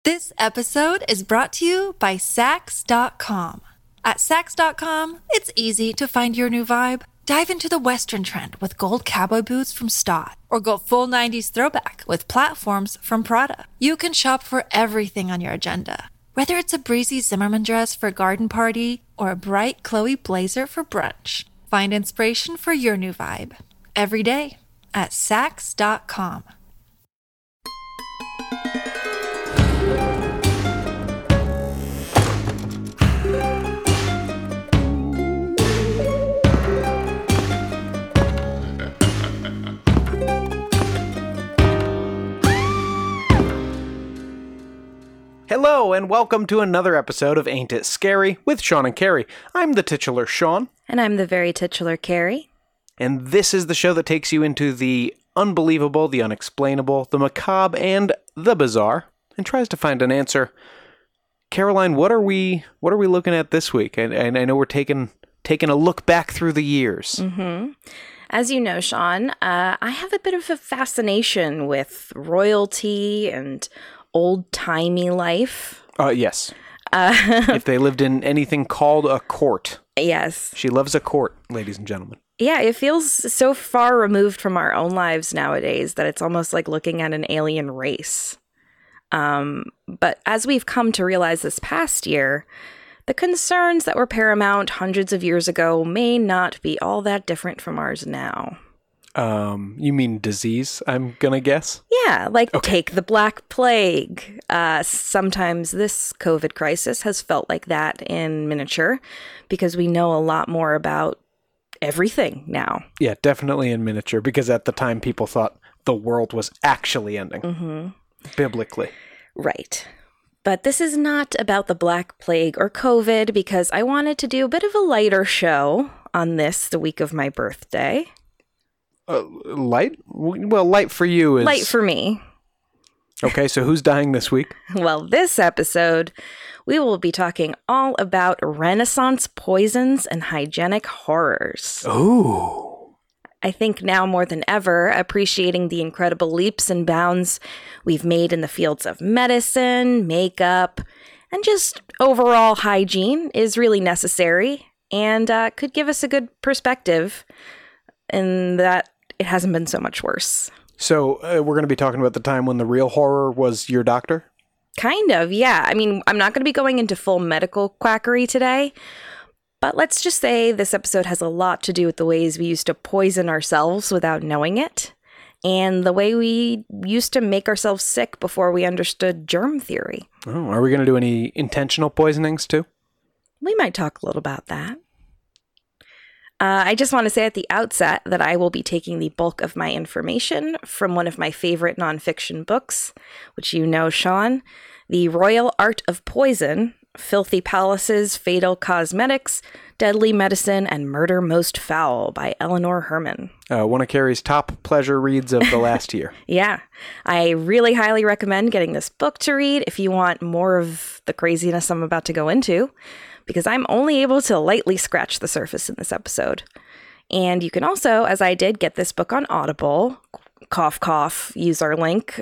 This episode is brought to you by Sax.com. At Sax.com, it's easy to find your new vibe. Dive into the Western trend with gold cowboy boots from Stott, or go full 90s throwback with platforms from Prada. You can shop for everything on your agenda, whether it's a breezy Zimmermann dress for a garden party or a bright Chloe blazer for brunch. Find inspiration for your new vibe every day at Sax.com. Hello, and welcome to another episode of Ain't It Scary with Sean and Carrie. I'm the titular Sean. And I'm the very titular Carrie. And this is the show that takes you into the unbelievable, the unexplainable, the macabre, and the bizarre, and tries to find an answer. Caroline, what are we looking at this week? And I know we're taking a look back through the years. Mm-hmm. As you know, Sean, I have a bit of a fascination with royalty and old-timey life. Yes. If they lived in anything called a court. Yes. She loves a court, ladies and gentlemen. Yeah, it feels so far removed from our own lives nowadays that it's almost like looking at an alien race. But as we've come to realize this past year, the concerns that were paramount hundreds of years ago may not be all that different from ours now. You mean disease, I'm gonna guess? Yeah, like Take the Black Plague. Sometimes this COVID crisis has felt like that in miniature because we know a lot more about everything now. Yeah, definitely in miniature, because at the time people thought the world was actually ending, biblically. Right. But this is not about the Black Plague or COVID, because I wanted to do a bit of a lighter show on this, the week of my birthday. Light? Well, light for you is... Light for me. Okay, so who's dying this week? Well, this episode, we will be talking all about Renaissance poisons and hygienic horrors. Ooh. I think now more than ever, appreciating the incredible leaps and bounds we've made in the fields of medicine, makeup, and just overall hygiene is really necessary and could give us a good perspective in that it hasn't been so much worse. So we're going to be talking about the time when the real horror was your doctor? Kind of, yeah. I mean, I'm not going to be going into full medical quackery today, but let's just say this episode has a lot to do with the ways we used to poison ourselves without knowing it, and the way we used to make ourselves sick before we understood germ theory. Oh, are we going to do any intentional poisonings too? We might talk a little about that. I just want to say at the outset that I will be taking the bulk of my information from one of my favorite nonfiction books, which you know, Sean, The Royal Art of Poison, Filthy Palaces, Fatal Cosmetics, Deadly Medicine, and Murder Most Foul by Eleanor Herman. One of Carrie's top pleasure reads of the last year. Yeah, I really highly recommend getting this book to read if you want more of the craziness I'm about to go into, because I'm only able to lightly scratch the surface in this episode. And you can also, as I did, get this book on Audible. Cough, cough. Use our link,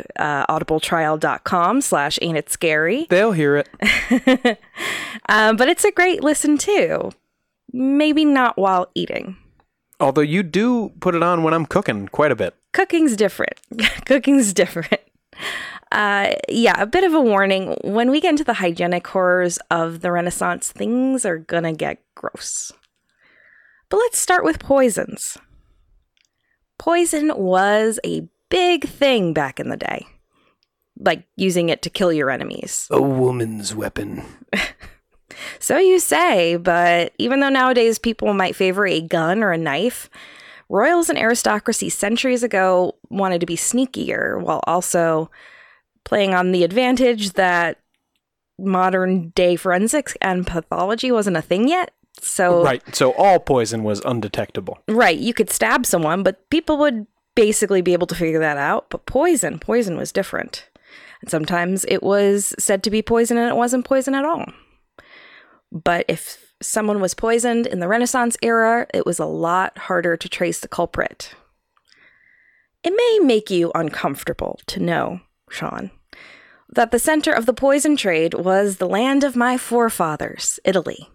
audibletrial.com/ain'titscary. They'll hear it. But it's a great listen, too. Maybe not while eating. Although you do put it on when I'm cooking quite a bit. Cooking's different. Cooking's different. Yeah, a bit of a warning. When we get into the hygienic horrors of the Renaissance, things are gonna get gross. But let's start with poisons. Poison was a big thing back in the day. Like using it to kill your enemies. A woman's weapon. So you say, but even though nowadays people might favor a gun or a knife, royals and aristocracy centuries ago wanted to be sneakier while also playing on the advantage that modern day forensics and pathology wasn't a thing yet. So right. So all poison was undetectable. Right. You could stab someone, but people would basically be able to figure that out. But poison was different. And sometimes it was said to be poison and it wasn't poison at all. But if someone was poisoned in the Renaissance era, it was a lot harder to trace the culprit. It may make you uncomfortable to know, Sean, that the center of the poison trade was the land of my forefathers, Italy.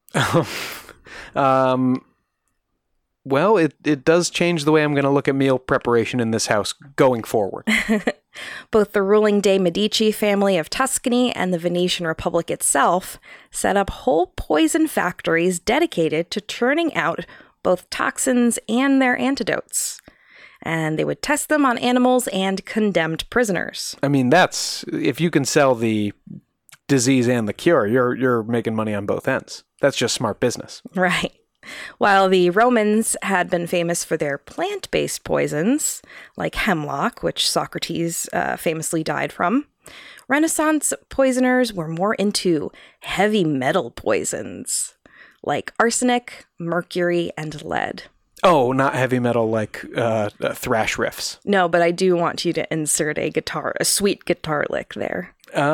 Well, it does change the way I'm going to look at meal preparation in this house going forward. Both the ruling de' Medici family of Tuscany and the Venetian Republic itself set up whole poison factories dedicated to churning out both toxins and their antidotes. And they would test them on animals and condemned prisoners. I mean, that's, if you can sell the disease and the cure, you're making money on both ends. That's just smart business. Right. While the Romans had been famous for their plant-based poisons, like hemlock, which Socrates famously died from, Renaissance poisoners were more into heavy metal poisons, like arsenic, mercury, and lead. Oh, not heavy metal like thrash riffs. No, but I do want you to insert a sweet guitar lick there.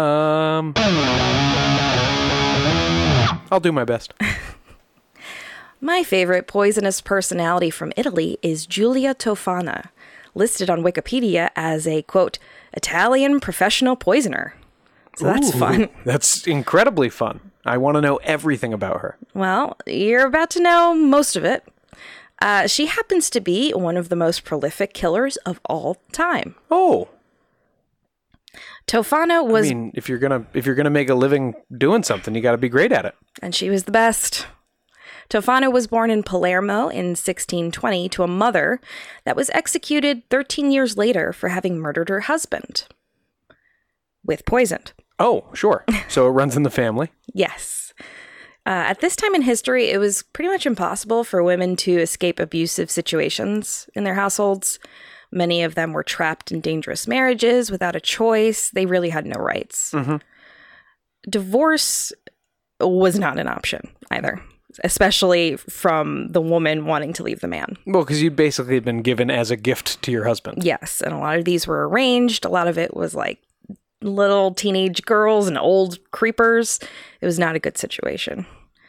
I'll do my best. My favorite poisonous personality from Italy is Giulia Tofana, listed on Wikipedia as a, quote, Italian professional poisoner. So that's fun. That's incredibly fun. I want to know everything about her. Well, you're about to know most of it. She happens to be one of the most prolific killers of all time. Oh. Tofana was... I mean, if you're gonna make a living doing something, you got to be great at it. And she was the best. Tofana was born in Palermo in 1620 to a mother that was executed 13 years later for having murdered her husband with poison. Oh, sure. So it runs in the family. Yes. At this time in history, it was pretty much impossible for women to escape abusive situations in their households. Many of them were trapped in dangerous marriages without a choice. They really had no rights. Mm-hmm. Divorce was not an option either, especially from the woman wanting to leave the man. Well, because you'd basically been given as a gift to your husband. Yes, and a lot of these were arranged. A lot of it was like little teenage girls and old creepers. It was not a good situation.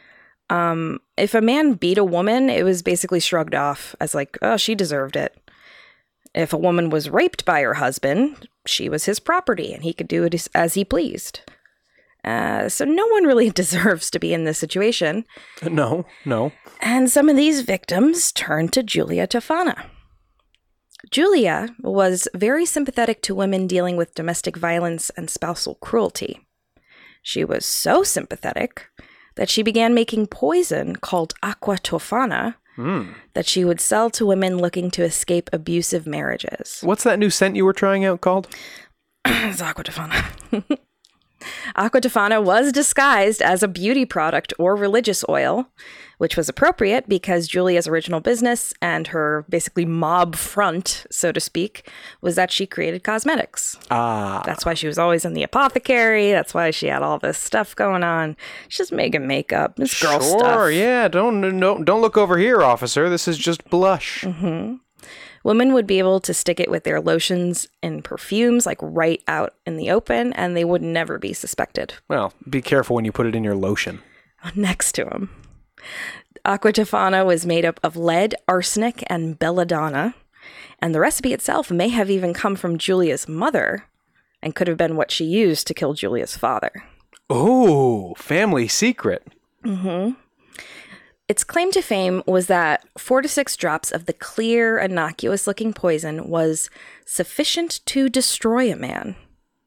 If a man beat a woman, it was basically shrugged off as like, oh, she deserved it. If a woman was raped by her husband, she was his property and he could do it as he pleased. So no one really deserves to be in this situation. No. And some of these victims turned to Giulia Tofana. Giulia was very sympathetic to women dealing with domestic violence and spousal cruelty. She was so sympathetic that she began making poison called aqua tofana that she would sell to women looking to escape abusive marriages. What's that new scent you were trying out called? It's aqua tofana. Aqua tofana was disguised as a beauty product or religious oil, which was appropriate because Giulia's original business and her basically mob front, so to speak, was that she created cosmetics. That's why she was always in the apothecary. That's why she had all this stuff going on. She's just making makeup. It's girl stuff. Sure, yeah. Don't look over here, officer. This is just blush. Mm-hmm. Women would be able to stick it with their lotions and perfumes, like right out in the open, and they would never be suspected. Well, be careful when you put it in your lotion. Next to them. Aqua tofana was made up of lead, arsenic, and belladonna, and the recipe itself may have even come from Giulia's mother and could have been what she used to kill Giulia's father. Oh, family secret. Mm-hmm. Its claim to fame was that 4 to 6 drops of the clear, innocuous-looking poison was sufficient to destroy a man.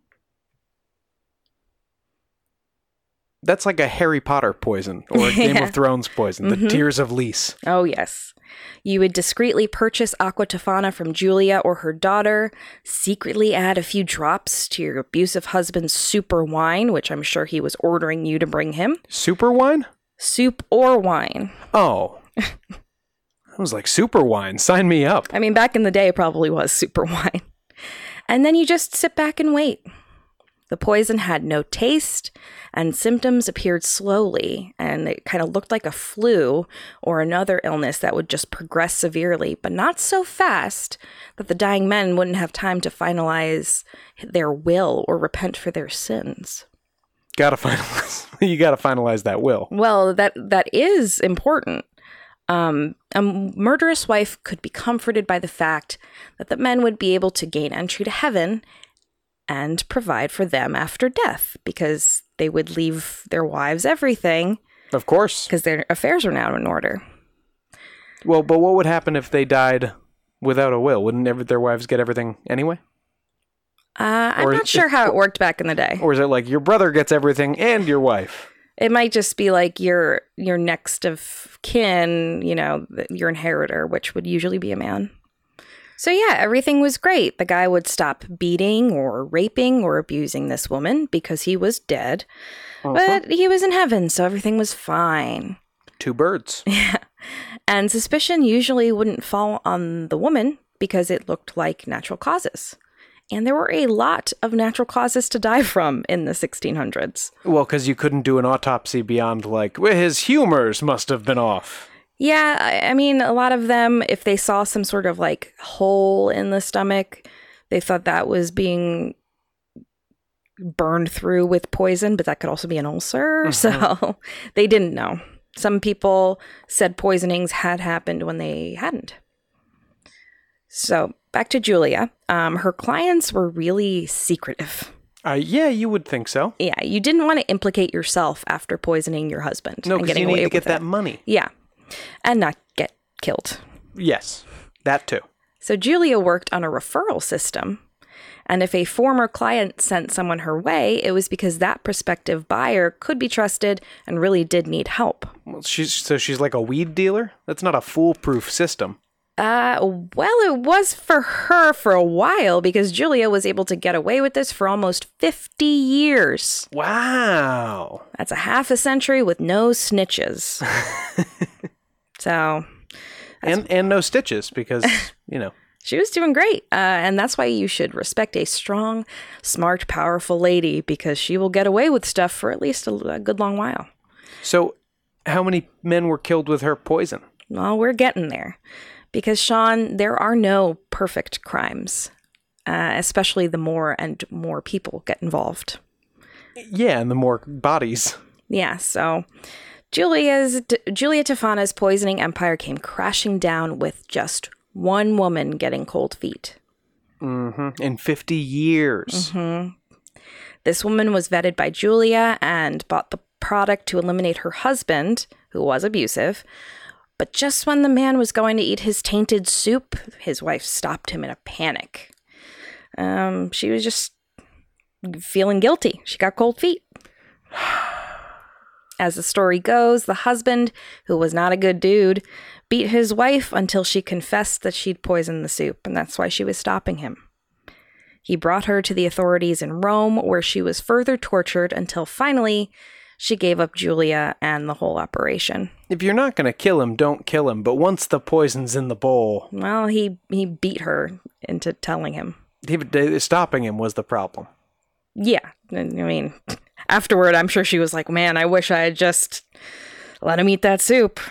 That's like a Harry Potter poison or a Game of Thrones poison, the Tears of Lys. Oh, yes. You would discreetly purchase aqua tofana from Giulia or her daughter, secretly add a few drops to your abusive husband's super wine, which I'm sure he was ordering you to bring him. Super wine? Soup or wine. Oh. I was like, super wine, sign me up. I mean, back in the day, it probably was super wine. And then you just sit back and wait. The poison had no taste, and symptoms appeared slowly, and it kind of looked like a flu or another illness that would just progress severely, but not so fast that the dying men wouldn't have time to finalize their will or repent for their sins. You gotta finalize that will. Well, that is important. A murderous wife could be comforted by the fact that the men would be able to gain entry to heaven and provide for them after death, because they would leave their wives everything Of course. because their affairs were now in order. Well, but what would happen if they died without a will? Wouldn't their wives get everything anyway? I'm Or not sure how it worked back in the day. Or is it like your brother gets everything and your wife? It might just be like your next of kin, your inheritor, which would usually be a man. So yeah, everything was great. The guy would stop beating or raping or abusing this woman because he was dead. But he was in heaven, so everything was fine. Two birds. And suspicion usually wouldn't fall on the woman because it looked like natural causes. And there were a lot of natural causes to die from in the 1600s. Well, because you couldn't do an autopsy beyond like, well, his humors must have been off. Yeah, I mean, a lot of them, if they saw some sort of like hole in the stomach, they thought that was being burned through with poison, but that could also be an ulcer. So they didn't know. Some people said poisonings had happened when they hadn't. So back to Julia. Her clients were really secretive. Yeah, you would think so. Yeah, you didn't want to implicate yourself after poisoning your husband. No, and because getting you away need to with get that it. money. Yeah, and not get killed. Yes, that too. So Julia worked on a referral system. And if a former client sent someone her way, it was because that prospective buyer could be trusted and really did need help. Well, she's like a weed dealer? That's not a foolproof system. Well, it was for her for a while because Julia was able to get away with this for almost 50 years. Wow. That's a half a century with no snitches. So... And no stitches because, She was doing great. And that's why you should respect a strong, smart, powerful lady because she will get away with stuff for at least a good long while. So how many men were killed with her poison? Well, we're getting there. Because, Sean, there are no perfect crimes, especially the more and more people get involved. Yeah, and the more bodies. Yeah, so Julia Tofana's poisoning empire came crashing down with just one woman getting cold feet. Mm-hmm. In 50 years. Mm-hmm. This woman was vetted by Julia and bought the product to eliminate her husband, who was abusive. But just when the man was going to eat his tainted soup, his wife stopped him in a panic. She was just feeling guilty. She got cold feet. As the story goes, the husband, who was not a good dude, beat his wife until she confessed that she'd poisoned the soup, and that's why she was stopping him. He brought her to the authorities in Rome, where she was further tortured until finally she gave up Julia and the whole operation. If you're not going to kill him, don't kill him. But once the poison's in the bowl... Well, he beat her into telling him. Stopping him was the problem. Yeah. I mean, afterward, I'm sure she was like, man, I wish I had just let him eat that soup.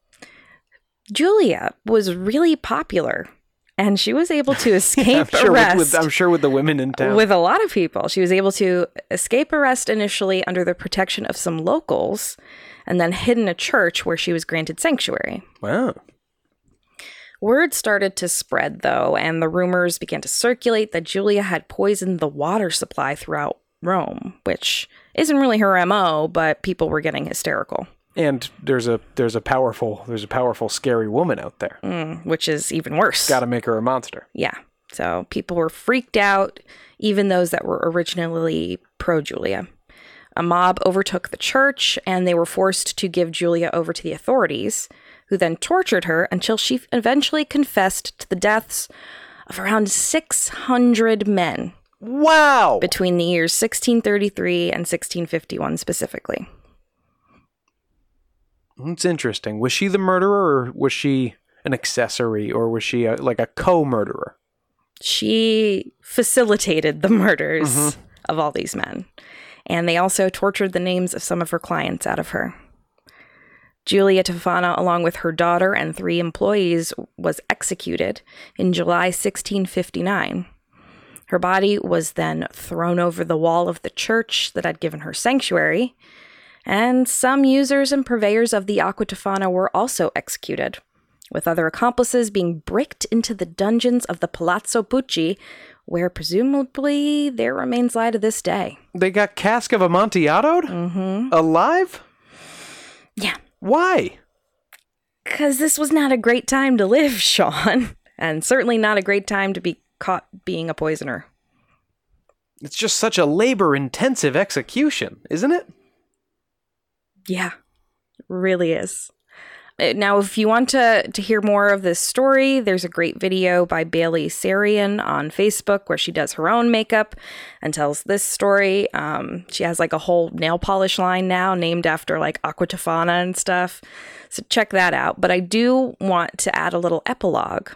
Julia was really popular. And she was able to escape arrest. I'm sure with the women in town. With a lot of people. She was able to escape arrest initially under the protection of some locals and then hid in a church where she was granted sanctuary. Wow. Word started to spread, though, and the rumors began to circulate that Julia had poisoned the water supply throughout Rome, which isn't really her MO, but people were getting hysterical. And there's a powerful, scary woman out there. Which is even worse. Got to make her a monster. Yeah. So people were freaked out, even those that were originally pro-Julia. A mob overtook the church, and they were forced to give Julia over to the authorities, who then tortured her until she eventually confessed to the deaths of around 600 men. Wow! Between the years 1633 and 1651 specifically. It's interesting. Was she the murderer, or was she an accessory, or was she like a co-murderer? She facilitated the murders of all these men. And they also tortured the names of some of her clients out of her. Julia Tofana, along with her daughter and 3 employees, was executed in July 1659. Her body was then thrown over the wall of the church that had given her sanctuary, and some users and purveyors of the Aqua Tofana were also executed, with other accomplices being bricked into the dungeons of the Palazzo Pucci, where presumably their remains lie to this day. They got Cask of Amontillado? Alive? Yeah. Why? Because this was not a great time to live, Sean. And certainly not a great time to be caught being a poisoner. It's just such a labor-intensive execution, isn't it? Yeah, it really is. Now, if you want to hear more of this story, there's a great video by Bailey Sarian on Facebook where she does her own makeup and tells this story. She has like a whole nail polish line now named after like Aqua Tofana and stuff. So check that out. But I do want to add a little epilogue.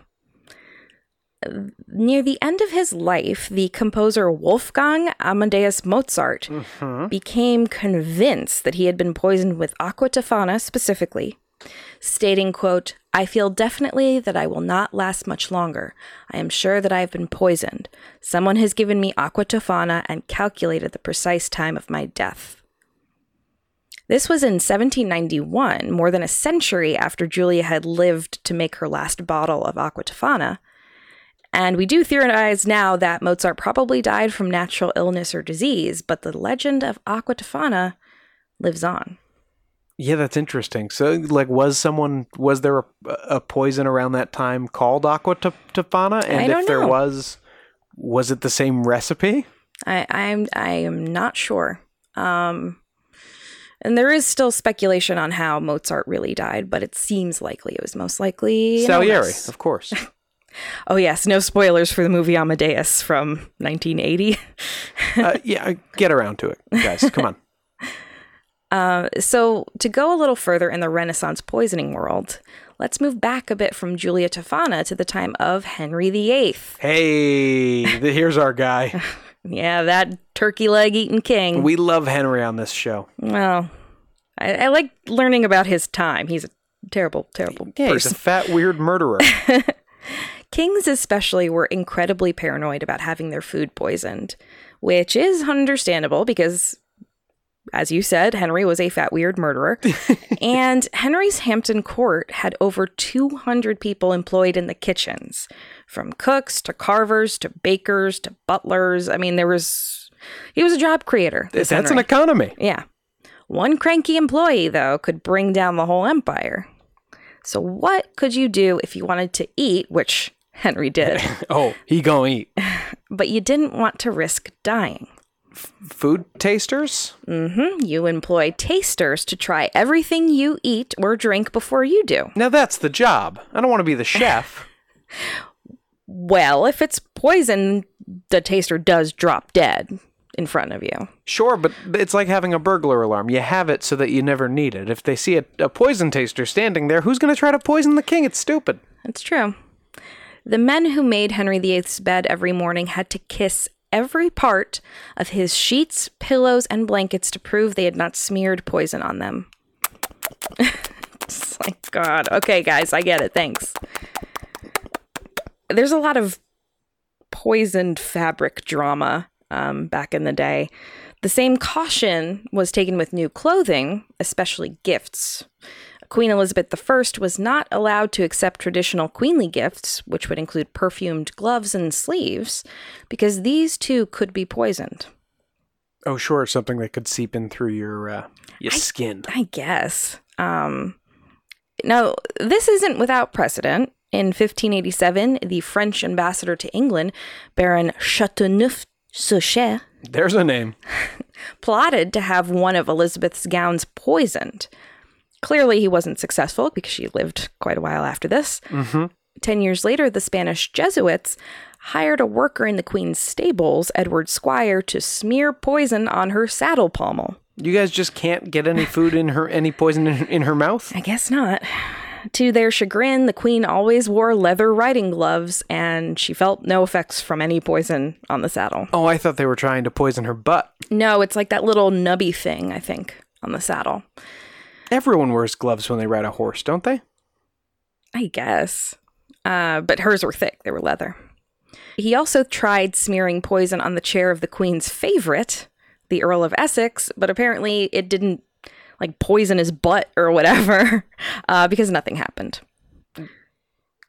Near the end of his life, the composer Wolfgang Amadeus Mozart became convinced that he had been poisoned with Aqua Tofana specifically, stating, quote, "I feel definitely that I will not last much longer. I am sure that I have been poisoned. Someone has given me Aqua Tofana and calculated the precise time of my death." This was in 1791, more than a century after Julia had lived to make her last bottle of Aqua Tofana. And we do theorize now that Mozart probably died from natural illness or disease, but the legend of Aqua Tofana lives on. Yeah, that's interesting. So, like, was there a poison around that time called Aqua Tofana? And I don't if there know. was it the same recipe? I am not sure. And there is still speculation on how Mozart really died, but it seems likely it was most likely an Salieri, illness. of course. Oh yes, no spoilers for the movie Amadeus from 1980. Yeah, get around to it, guys. Come on. So to go a little further in the Renaissance poisoning world, let's move back a bit from Julia Tofana to the time of Henry VIII. Hey, here's our guy. Yeah, that turkey leg eating king. We love Henry on this show. Well, I like learning about his time. He's a terrible, terrible Yeah, he's person. a fat, weird murderer. Kings especially were incredibly paranoid about having their food poisoned, which is understandable because, as you said, Henry was a fat, weird murderer. And Henry's Hampton court had over 200 people employed in the kitchens, from cooks to carvers to bakers to butlers. I mean, he was a job creator. That's an economy. Yeah. One cranky employee, though, could bring down the whole empire. So what could you do if you wanted to eat, which Henry did, Oh, he gonna eat. but you didn't want to risk dying? Food tasters? You employ tasters to try everything you eat or drink before you do. Now that's the job. I don't want to be the chef. Well, if it's poison, the taster does drop dead in front of you. Sure, but it's like having a burglar alarm. You have it so that you never need it. If they see a poison taster standing there, who's going to try to poison the king? It's stupid. It's true. The men who made Henry VIII's bed every morning had to kiss every part of his sheets, pillows, and blankets to prove they had not smeared poison on them. It's like, God. Okay, guys, I get it. Thanks. There's a lot of poisoned fabric drama back in the day. The same caution was taken with new clothing, especially gifts. Queen Elizabeth I was not allowed to accept traditional queenly gifts, which would include perfumed gloves and sleeves, because these too could be poisoned. Oh, sure, something that could seep in through your skin. I guess. Now, this isn't without precedent. In 1587, the French ambassador to England, Baron Chateauneuf-Souchet, There's a name. plotted to have one of Elizabeth's gowns poisoned. Clearly, he wasn't successful because she lived quite a while after this. 10 years later, the Spanish Jesuits hired a worker in the Queen's stables, Edward Squire, to smear poison on her saddle pommel. You guys just can't get any food any poison in her mouth? I guess not. To their chagrin, the Queen always wore leather riding gloves, and she felt no effects from any poison on the saddle. Oh, I thought they were trying to poison her butt. No, it's like that little nubby thing, I think, on the saddle. Everyone wears gloves when they ride a horse, don't they? I guess. But hers were thick. They were leather. He also tried smearing poison on the chair of the Queen's favorite, the Earl of Essex, but apparently it didn't, like, poison his butt or whatever, because nothing happened.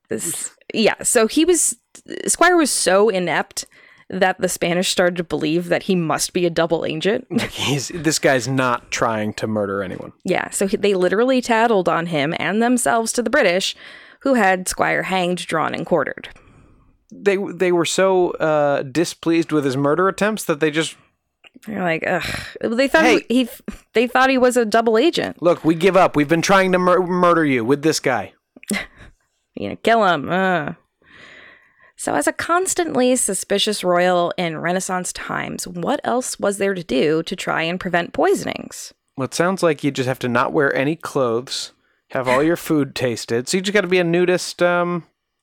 So Squire was so inept that the Spanish started to believe that he must be a double agent. This guy's not trying to murder anyone. Yeah, so they literally tattled on him and themselves to the British, who had Squire hanged, drawn, and quartered. They were so displeased with his murder attempts that they just... They're like, ugh. They thought they thought he was a double agent. Look, we give up. We've been trying to murder you with this guy. Kill him. So as a constantly suspicious royal in Renaissance times, what else was there to do to try and prevent poisonings? Well, it sounds like you just have to not wear any clothes, have all your food tasted. So you just got to be a nudist. A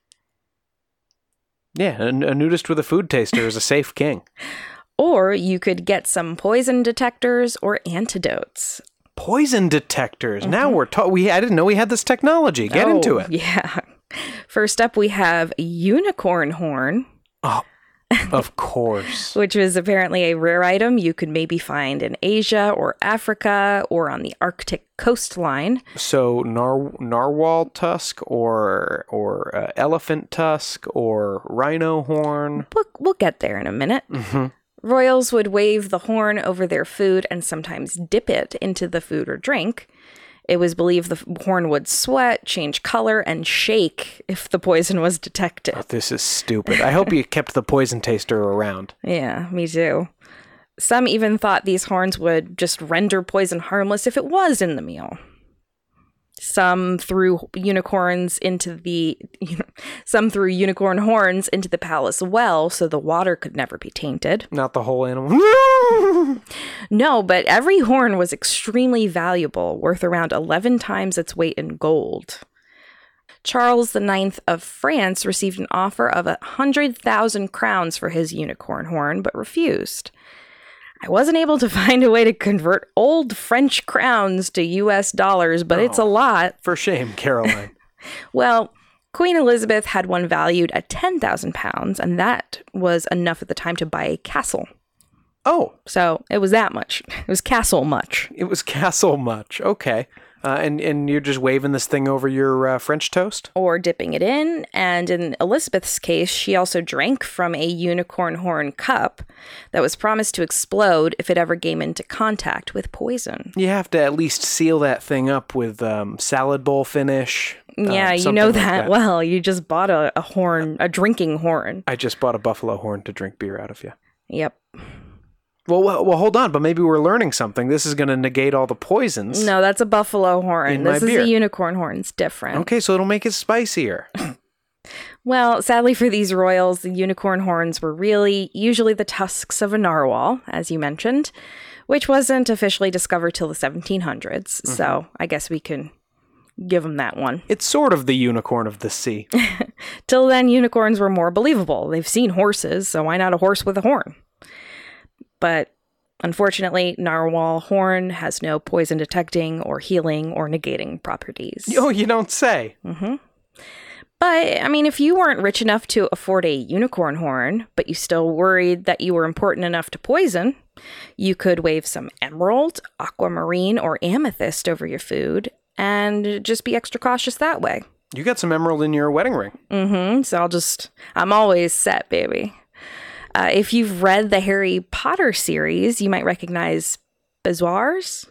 nudist with a food taster is a safe king. Or you could get some poison detectors or antidotes. Poison detectors. Mm-hmm. Now we're I didn't know we had this technology. Get into it. Yeah. First up, we have unicorn horn. Oh, of course. Which was apparently a rare item you could maybe find in Asia or Africa or on the Arctic coastline. So narwhal tusk or elephant tusk or rhino horn. We'll get there in a minute. Mm-hmm. Royals would wave the horn over their food and sometimes dip it into the food or drink. It was believed the horn would sweat, change color, and shake if the poison was detected. Oh, this is stupid. I hope you kept the poison taster around. Yeah, me too. Some even thought these horns would just render poison harmless if it was in the meal. Some threw unicorn horns into the palace well so the water could never be tainted. Not the whole animal. No, but every horn was extremely valuable, worth around 11 times its weight in gold. Charles IX of France received an offer of 100,000 crowns for his unicorn horn, but refused. I wasn't able to find a way to convert old French crowns to US dollars, but it's a lot. For shame, Caroline. Well, Queen Elizabeth had one valued at £10,000, and that was enough at the time to buy a castle. Oh. So it was that much. It was castle much. It was castle much. Okay. And you're just waving this thing over your French toast? Or dipping it in. And in Elizabeth's case, she also drank from a unicorn horn cup that was promised to explode if it ever came into contact with poison. You have to at least seal that thing up with salad bowl finish. Yeah, you know that well. You just bought a horn, a drinking horn. I just bought a buffalo horn to drink beer out of, yeah. Yep. Well, hold on, but maybe we're learning something. This is going to negate all the poisons. No, that's a buffalo horn. This is beer. a unicorn horn. It's different. Okay, so it'll make it spicier. Well, sadly for these royals, the unicorn horns were really usually the tusks of a narwhal, as you mentioned, which wasn't officially discovered till the 1700s. Mm-hmm. So I guess we can give them that one. It's sort of the unicorn of the sea. Till then, unicorns were more believable. They've seen horses, so why not a horse with a horn? But unfortunately, narwhal horn has no poison detecting or healing or negating properties. Oh, you don't say. Mm-hmm. But, I mean, if you weren't rich enough to afford a unicorn horn, but you still worried that you were important enough to poison, you could wave some emerald, aquamarine, or amethyst over your food and just be extra cautious that way. You got some emerald in your wedding ring. Mm-hmm. So I'm always set, baby. If you've read the Harry Potter series, you might recognize bezoars?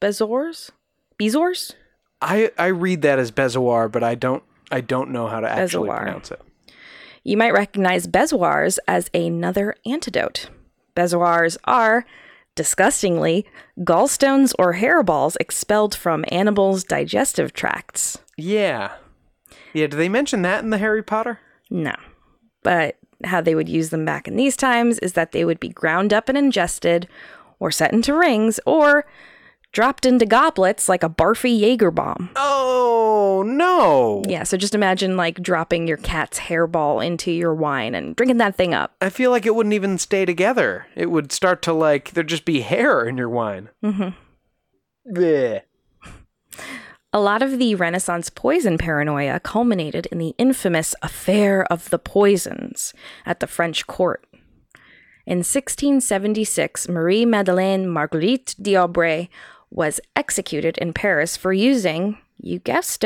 I read that as bezoar, but I don't know how to actually pronounce it. You might recognize bezoars as another antidote. Bezoars are, disgustingly, gallstones or hairballs expelled from animals' digestive tracts. Yeah. Yeah, do they mention that in the Harry Potter? No. But how they would use them back in these times is that they would be ground up and ingested, or set into rings, or dropped into goblets like a barfy Jaeger bomb. Oh, no. Yeah, so just imagine like dropping your cat's hairball into your wine and drinking that thing up. I feel like it wouldn't even stay together. It would start to there'd just be hair in your wine. Mm-hmm. Blech. A lot of the Renaissance poison paranoia culminated in the infamous Affair of the Poisons at the French court. In 1676, Marie-Madeleine Marguerite d'Aubray was executed in Paris for using, you guessed it,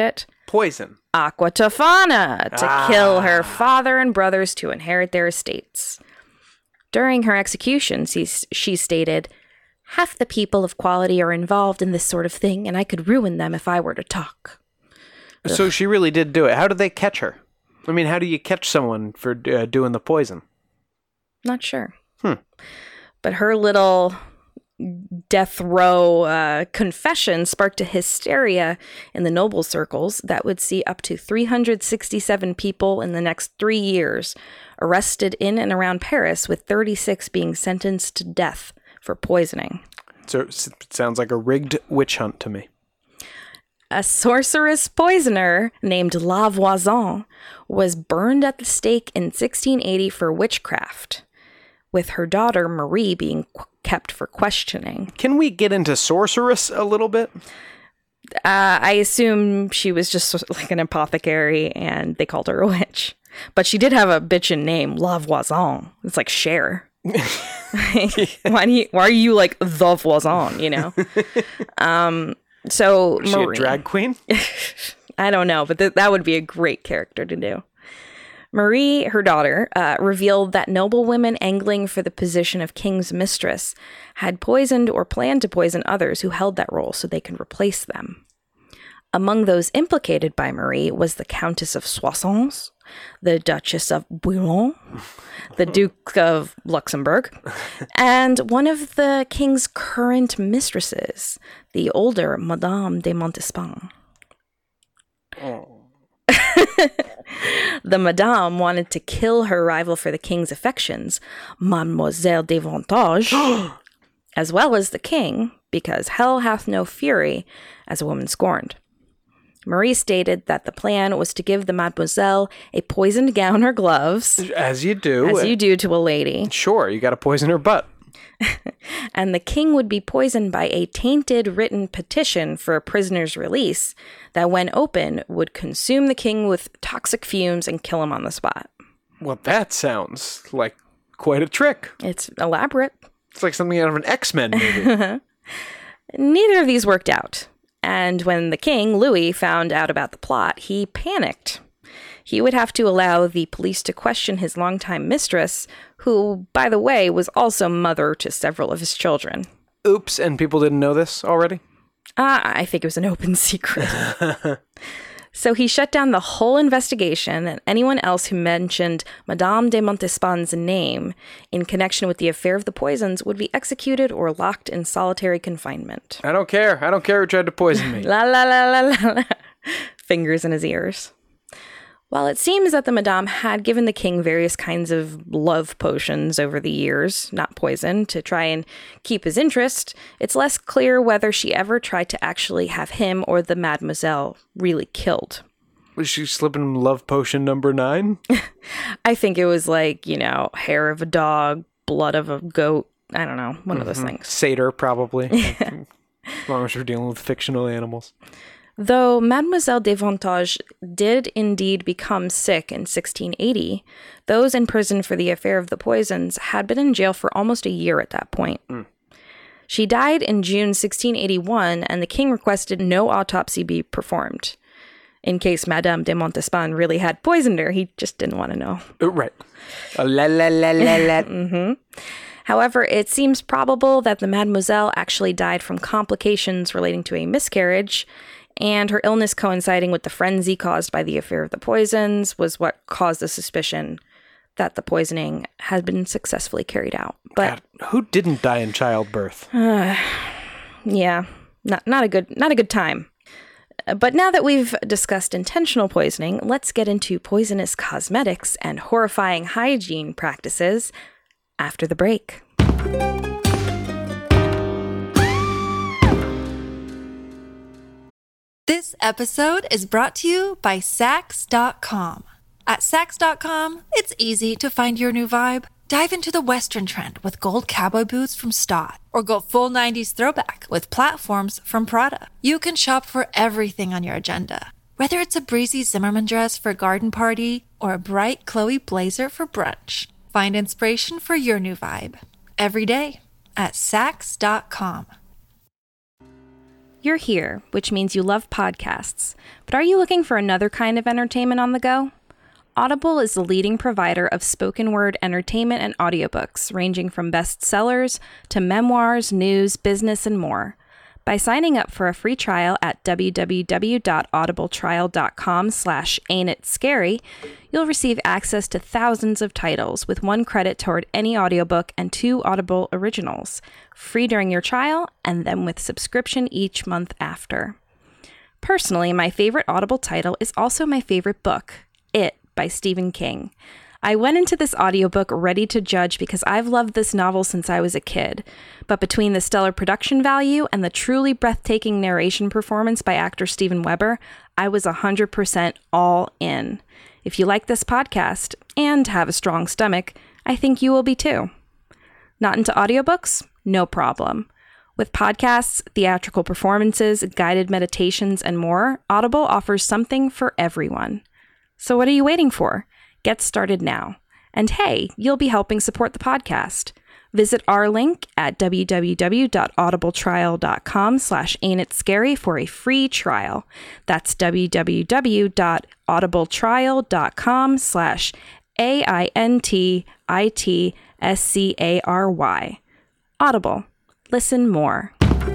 Poison. Aqua Tofana to kill her father and brothers to inherit their estates. During her execution, she stated, "Half the people of quality are involved in this sort of thing, and I could ruin them if I were to talk." So she really did do it. How did they catch her? I mean, how do you catch someone for doing the poison? Not sure. But her little death row confession sparked a hysteria in the noble circles that would see up to 367 people in the next 3 years arrested in and around Paris, with 36 being sentenced to death for poisoning. So it sounds like a rigged witch hunt to me. A sorceress poisoner named Lavoisin was burned at the stake in 1680 for witchcraft, with her daughter Marie being kept for questioning. Can we get into sorceress a little bit? I assume she was just like an apothecary and they called her a witch. But she did have a bitchin' name, Lavoisin. It's like Cher. Why are you like the Voisin, you know? So Was Marie, she a drag queen? I don't know, but that would be a great character to do. Marie, her daughter, revealed that noblewomen angling for the position of king's mistress had poisoned or planned to poison others who held that role so they could replace them. Among those implicated by Marie was the Countess of Soissons, the Duchess of Bouillon, the Duke of Luxembourg, and one of the king's current mistresses, the older Madame de Montespan. The Madame wanted to kill her rival for the king's affections, Mademoiselle d'Avantage, as well as the king, because hell hath no fury, as a woman scorned. Marie stated that the plan was to give the Mademoiselle a poisoned gown or gloves. As you do. As you do to a lady. Sure, you got to poison her butt. And the king would be poisoned by a tainted written petition for a prisoner's release that, when open, would consume the king with toxic fumes and kill him on the spot. Well, that sounds like quite a trick. It's elaborate. It's like something out of an X-Men movie. Neither of these worked out. And when the king, Louis, found out about the plot, he panicked. He would have to allow the police to question his longtime mistress, who, by the way, was also mother to several of his children. Oops, and people didn't know this already? I think it was an open secret. So he shut down the whole investigation, and anyone else who mentioned Madame de Montespan's name in connection with the affair of the poisons would be executed or locked in solitary confinement. I don't care. I don't care who tried to poison me. La la la la la la. Fingers in his ears. While it seems that the Madame had given the king various kinds of love potions over the years, not poison, to try and keep his interest, it's less clear whether she ever tried to actually have him or the Mademoiselle really killed. Was she slipping love potion number 9? I think it was like, hair of a dog, blood of a goat. I don't know. One of those things. Satyr, probably. As long as you're dealing with fictional animals. Though Mademoiselle d'Avantage did indeed become sick in 1680, those in prison for the affair of the poisons had been in jail for almost a year at that point. She died in June 1681, and the king requested no autopsy be performed. In case Madame de Montespan really had poisoned her, he just didn't want to know. Right. La la la la la. However, it seems probable that the Mademoiselle actually died from complications relating to a miscarriage, and her illness coinciding with the frenzy caused by the affair of the poisons was what caused the suspicion that the poisoning had been successfully carried out. But God, who didn't die in childbirth? Yeah, not a good time. But now that we've discussed intentional poisoning, let's get into poisonous cosmetics and horrifying hygiene practices after the break. This episode is brought to you by Sax.com. At Sax.com, it's easy to find your new vibe. Dive into the Western trend with gold cowboy boots from Stott, or go full 90s throwback with platforms from Prada. You can shop for everything on your agenda, whether it's a breezy Zimmermann dress for a garden party or a bright Chloe blazer for brunch. Find inspiration for your new vibe every day at Sax.com. You're here, which means you love podcasts. But are you looking for another kind of entertainment on the go? Audible is the leading provider of spoken word entertainment and audiobooks, ranging from bestsellers to memoirs, news, business, and more. By signing up for a free trial at www.audibletrial.com/ain'titscary, you'll receive access to thousands of titles with 1 credit toward any audiobook and 2 Audible originals, free during your trial and then with subscription each month after. Personally, my favorite Audible title is also my favorite book, It by Stephen King. I went into this audiobook ready to judge because I've loved this novel since I was a kid. But between the stellar production value and the truly breathtaking narration performance by actor Steven Weber, I was 100% all in. If you like this podcast and have a strong stomach, I think you will be too. Not into audiobooks? No problem. With podcasts, theatrical performances, guided meditations, and more, Audible offers something for everyone. So what are you waiting for? Get started now. And hey, you'll be helping support the podcast. Visit our link at www.audibletrial.com/ain'titscary for a free trial. That's www.audibletrial.com/ain'titscary. Audible. Listen more.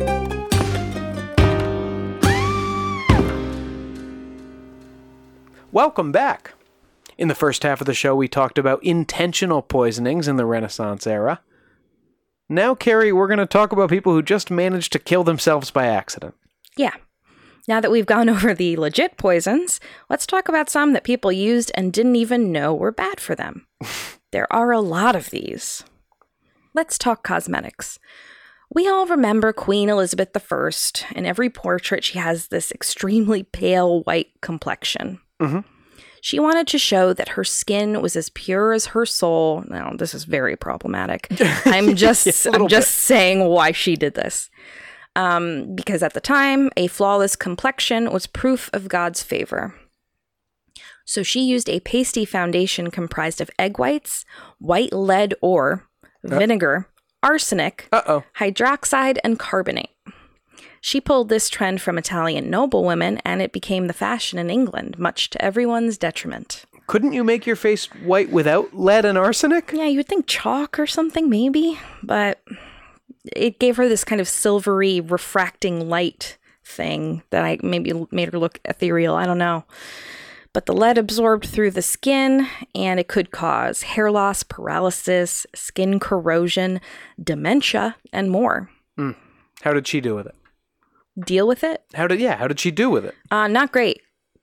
Welcome back. In the first half of the show, we talked about intentional poisonings in the Renaissance era. Now, Carrie, we're going to talk about people who just managed to kill themselves by accident. Yeah. Now that we've gone over the legit poisons, let's talk about some that people used and didn't even know were bad for them. There are a lot of these. Let's talk cosmetics. We all remember Queen Elizabeth I. In every portrait, she has this extremely pale white complexion. Mm-hmm. She wanted to show that her skin was as pure as her soul. Now, this is very problematic. I'm just saying why she did this. Because at the time, a flawless complexion was proof of God's favor. So she used a pasty foundation comprised of egg whites, white lead ore, vinegar, arsenic, hydroxide, and carbonate. She pulled this trend from Italian noblewomen, and it became the fashion in England, much to everyone's detriment. Couldn't you make your face white without lead and arsenic? Yeah, you would think chalk or something, maybe, but it gave her this kind of silvery, refracting light thing that maybe made her look ethereal. I don't know. But the lead absorbed through the skin, and it could cause hair loss, paralysis, skin corrosion, dementia, and more. How did she do with it? Deal with it? How did she do with it? Not great.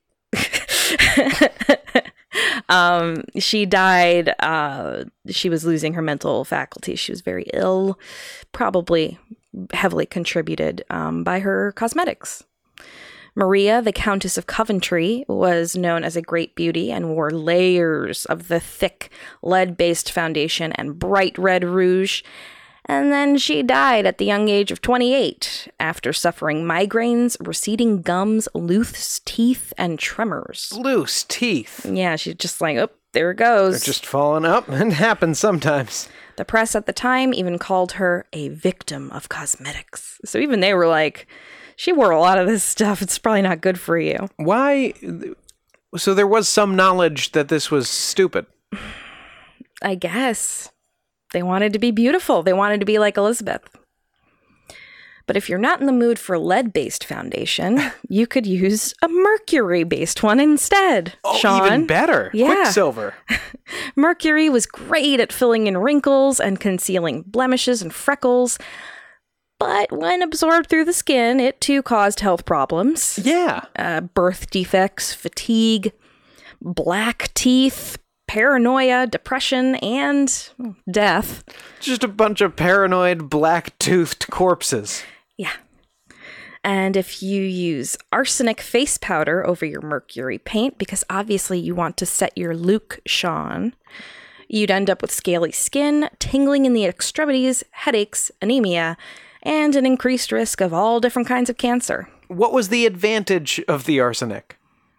She died. She was losing her mental faculties. She was very ill, probably heavily contributed by her cosmetics. Maria, the Countess of Coventry, was known as a great beauty and wore layers of the thick lead-based foundation and bright red rouge. And then she died at the young age of 28 after suffering migraines, receding gums, loose teeth, and tremors. Loose teeth? Yeah, she's just like, oh, there it goes. They're just falling up. It happens sometimes. The press at the time even called her a victim of cosmetics. So even they were like, she wore a lot of this stuff. It's probably not good for you. Why? So there was some knowledge that this was stupid. I guess. They wanted to be beautiful. They wanted to be like Elizabeth. But if you're not in the mood for lead-based foundation, you could use a mercury-based one instead, Sean. Even better. Yeah. Quicksilver. Mercury was great at filling in wrinkles and concealing blemishes and freckles. But when absorbed through the skin, it too caused health problems. Yeah. Birth defects, fatigue, black teeth, paranoia, depression, and death. Just a bunch of paranoid, black-toothed corpses. Yeah. And if you use arsenic face powder over your mercury paint, because obviously you want to set your Luke, Sean, you'd end up with scaly skin, tingling in the extremities, headaches, anemia, and an increased risk of all different kinds of cancer. What was the advantage of the arsenic?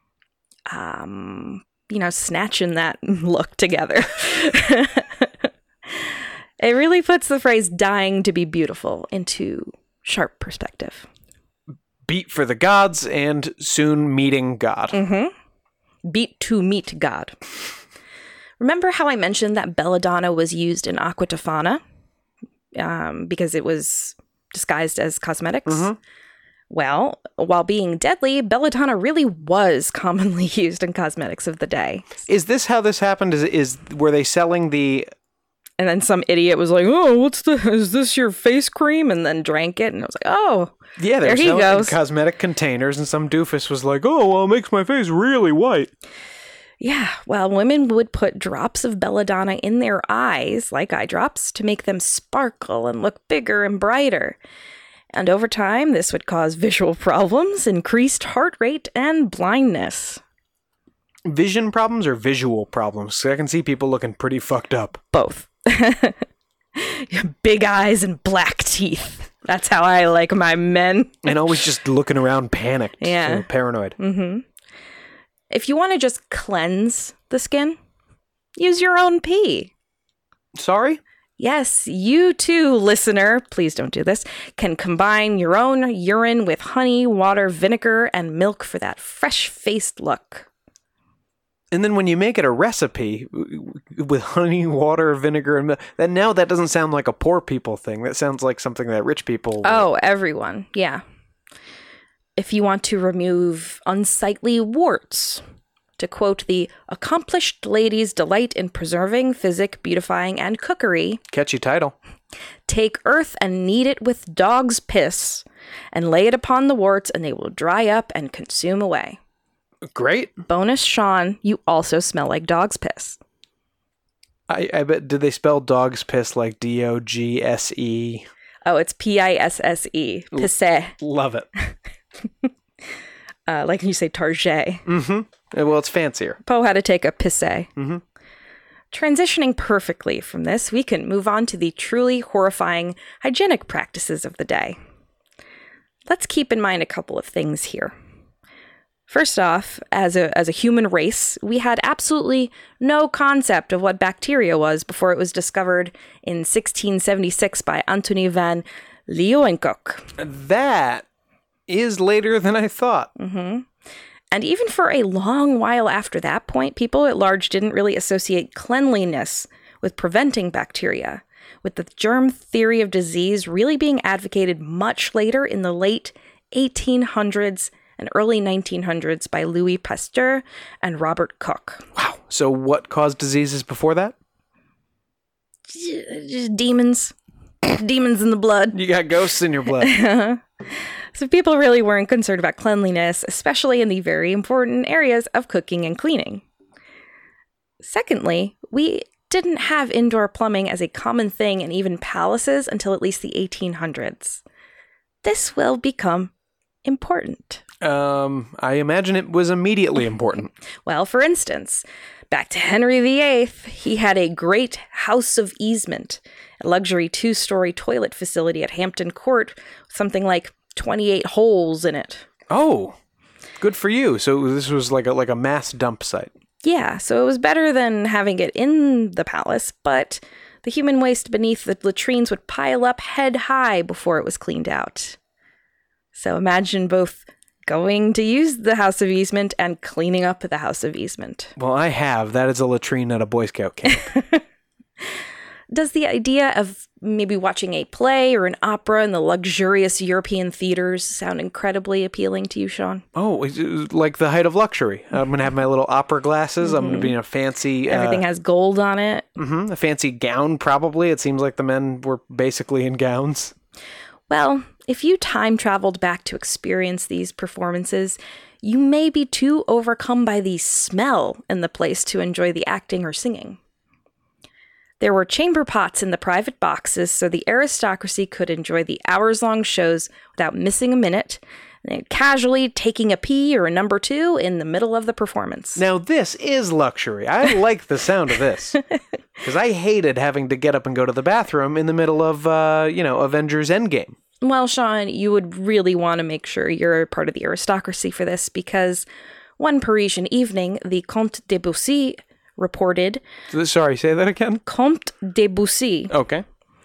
Snatching that look together. It really puts the phrase dying to be beautiful into sharp perspective. beat for the gods and soon meeting God. Beat to meet God. Remember how I mentioned that belladonna was used in Aqua Tofana because it was disguised as cosmetics? Well, while being deadly, belladonna really was commonly used in cosmetics of the day. Is this how this happened? Were they selling the... And then some idiot was like, "Oh, is this your face cream?" And then drank it, and I was like, "Oh, yeah, there he selling goes." In cosmetic containers, and some doofus was like, "Oh, well, it makes my face really white." Yeah, well, women would put drops of belladonna in their eyes, like eye drops, to make them sparkle and look bigger and brighter. And over time, this would cause visual problems, increased heart rate, and blindness. Vision problems or visual problems? 'Cause I can see people looking pretty fucked up. Both. Big eyes and black teeth. That's how I like my men. And always just looking around panicked. Yeah. Paranoid. If you want to just cleanse the skin, use your own pee. Sorry? Yes, you too, listener, please don't do this, can combine your own urine with honey, water, vinegar, and milk for that fresh-faced look. And then when you make it a recipe with honey, water, vinegar, and milk, that doesn't sound like a poor people thing. That sounds like something that rich people... Oh, everyone, yeah. If you want to remove unsightly warts, to quote the accomplished lady's delight in preserving, physic, beautifying, and cookery... Catchy title. Take earth and knead it with dog's piss, and lay it upon the warts, and they will dry up and consume away. Great. Bonus, Sean, you also smell like dog's piss. I bet, did they spell dog's piss like D-O-G-S-E? Oh, it's P-I-S-S-E. Pisse. Love it. Like when you say target. Well, it's fancier. Poe had to take a pisse. Transitioning perfectly from this, we can move on to the truly horrifying hygienic practices of the day. Let's keep in mind a couple of things here. First off, as a human race, we had absolutely no concept of what bacteria was before it was discovered in 1676 by Antony van Leeuwenhoek. That is later than I thought. And even for a long while after that point, people at large didn't really associate cleanliness with preventing bacteria, with the germ theory of disease really being advocated much later in the late 1800s and early 1900s by Louis Pasteur and Robert Koch. Wow. So what caused diseases before that? Just demons. Demons in the blood. You got ghosts in your blood. So people really weren't concerned about cleanliness, especially in the very important areas of cooking and cleaning. Secondly, we didn't have indoor plumbing as a common thing in even palaces until at least the 1800s. This will become important. I imagine it was immediately important. Well, for instance, back to Henry VIII, he had a great house of easement, a luxury 2-story toilet facility at Hampton Court, with something like 28 holes in it. Oh, good for you. So this was like a mass dump site. Yeah, so it was better than having it in the palace, but the human waste beneath the latrines would pile up head high before it was cleaned out. So imagine both going to use the house of easement and cleaning up the house of easement. Well, I have. That is a latrine at a Boy Scout camp. Does the idea of maybe watching a play or an opera in the luxurious European theaters sound incredibly appealing to you, Sean? Oh, it's like the height of luxury. I'm going to have my little opera glasses. I'm going to be in a fancy... Everything has gold on it. A fancy gown, probably. It seems like the men were basically in gowns. Well, if you time traveled back to experience these performances, you may be too overcome by the smell in the place to enjoy the acting or singing. There were chamber pots in the private boxes so the aristocracy could enjoy the hours-long shows without missing a minute, and casually taking a pee or a number 2 in the middle of the performance. Now, this is luxury. I like the sound of this. Because I hated having to get up and go to the bathroom in the middle of, Avengers Endgame. Well, Sean, you would really want to make sure you're part of the aristocracy for this, because one Parisian evening, the Comte de Bussy reported... Sorry, say that again? Comte de Bussy. Okay.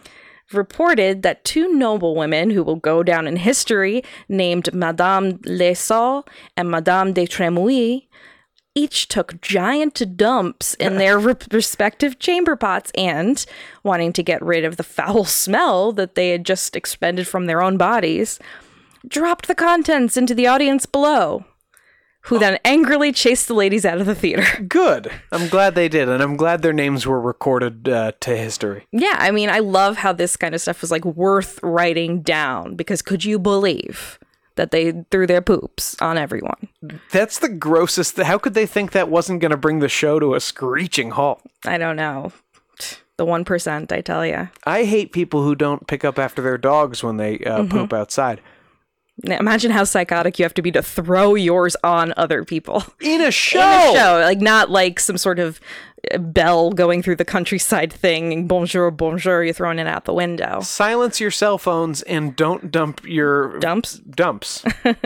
reported that two noblewomen who will go down in history, named Madame Le Salle and Madame de Tremouille, each took giant dumps in their respective chamber pots and, wanting to get rid of the foul smell that they had just expended from their own bodies, dropped the contents into the audience below, who then angrily chased the ladies out of the theater. Good. I'm glad they did, and I'm glad their names were recorded to history. Yeah, I mean, I love how this kind of stuff was like worth writing down, because could you believe that they threw their poops on everyone? That's the grossest. How could they think that wasn't going to bring the show to a screeching halt? I don't know. The 1%, I tell you. I hate people who don't pick up after their dogs when they poop outside. Now, imagine how psychotic you have to be to throw yours on other people. In a show! In a show. Like, not like some sort of bell going through the countryside thing, and bonjour, bonjour, you're throwing it out the window. Silence your cell phones and don't dump your... Dumps? Dumps.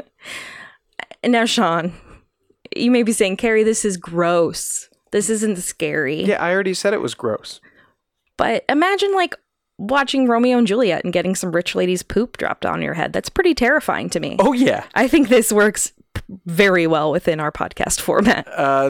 Now, Sean, you may be saying, Carrie, this is gross. This isn't scary. Yeah, I already said it was gross. But imagine, like, watching Romeo and Juliet and getting some rich lady's poop dropped on your head. That's pretty terrifying to me. Oh, yeah. I think this works very well within our podcast format.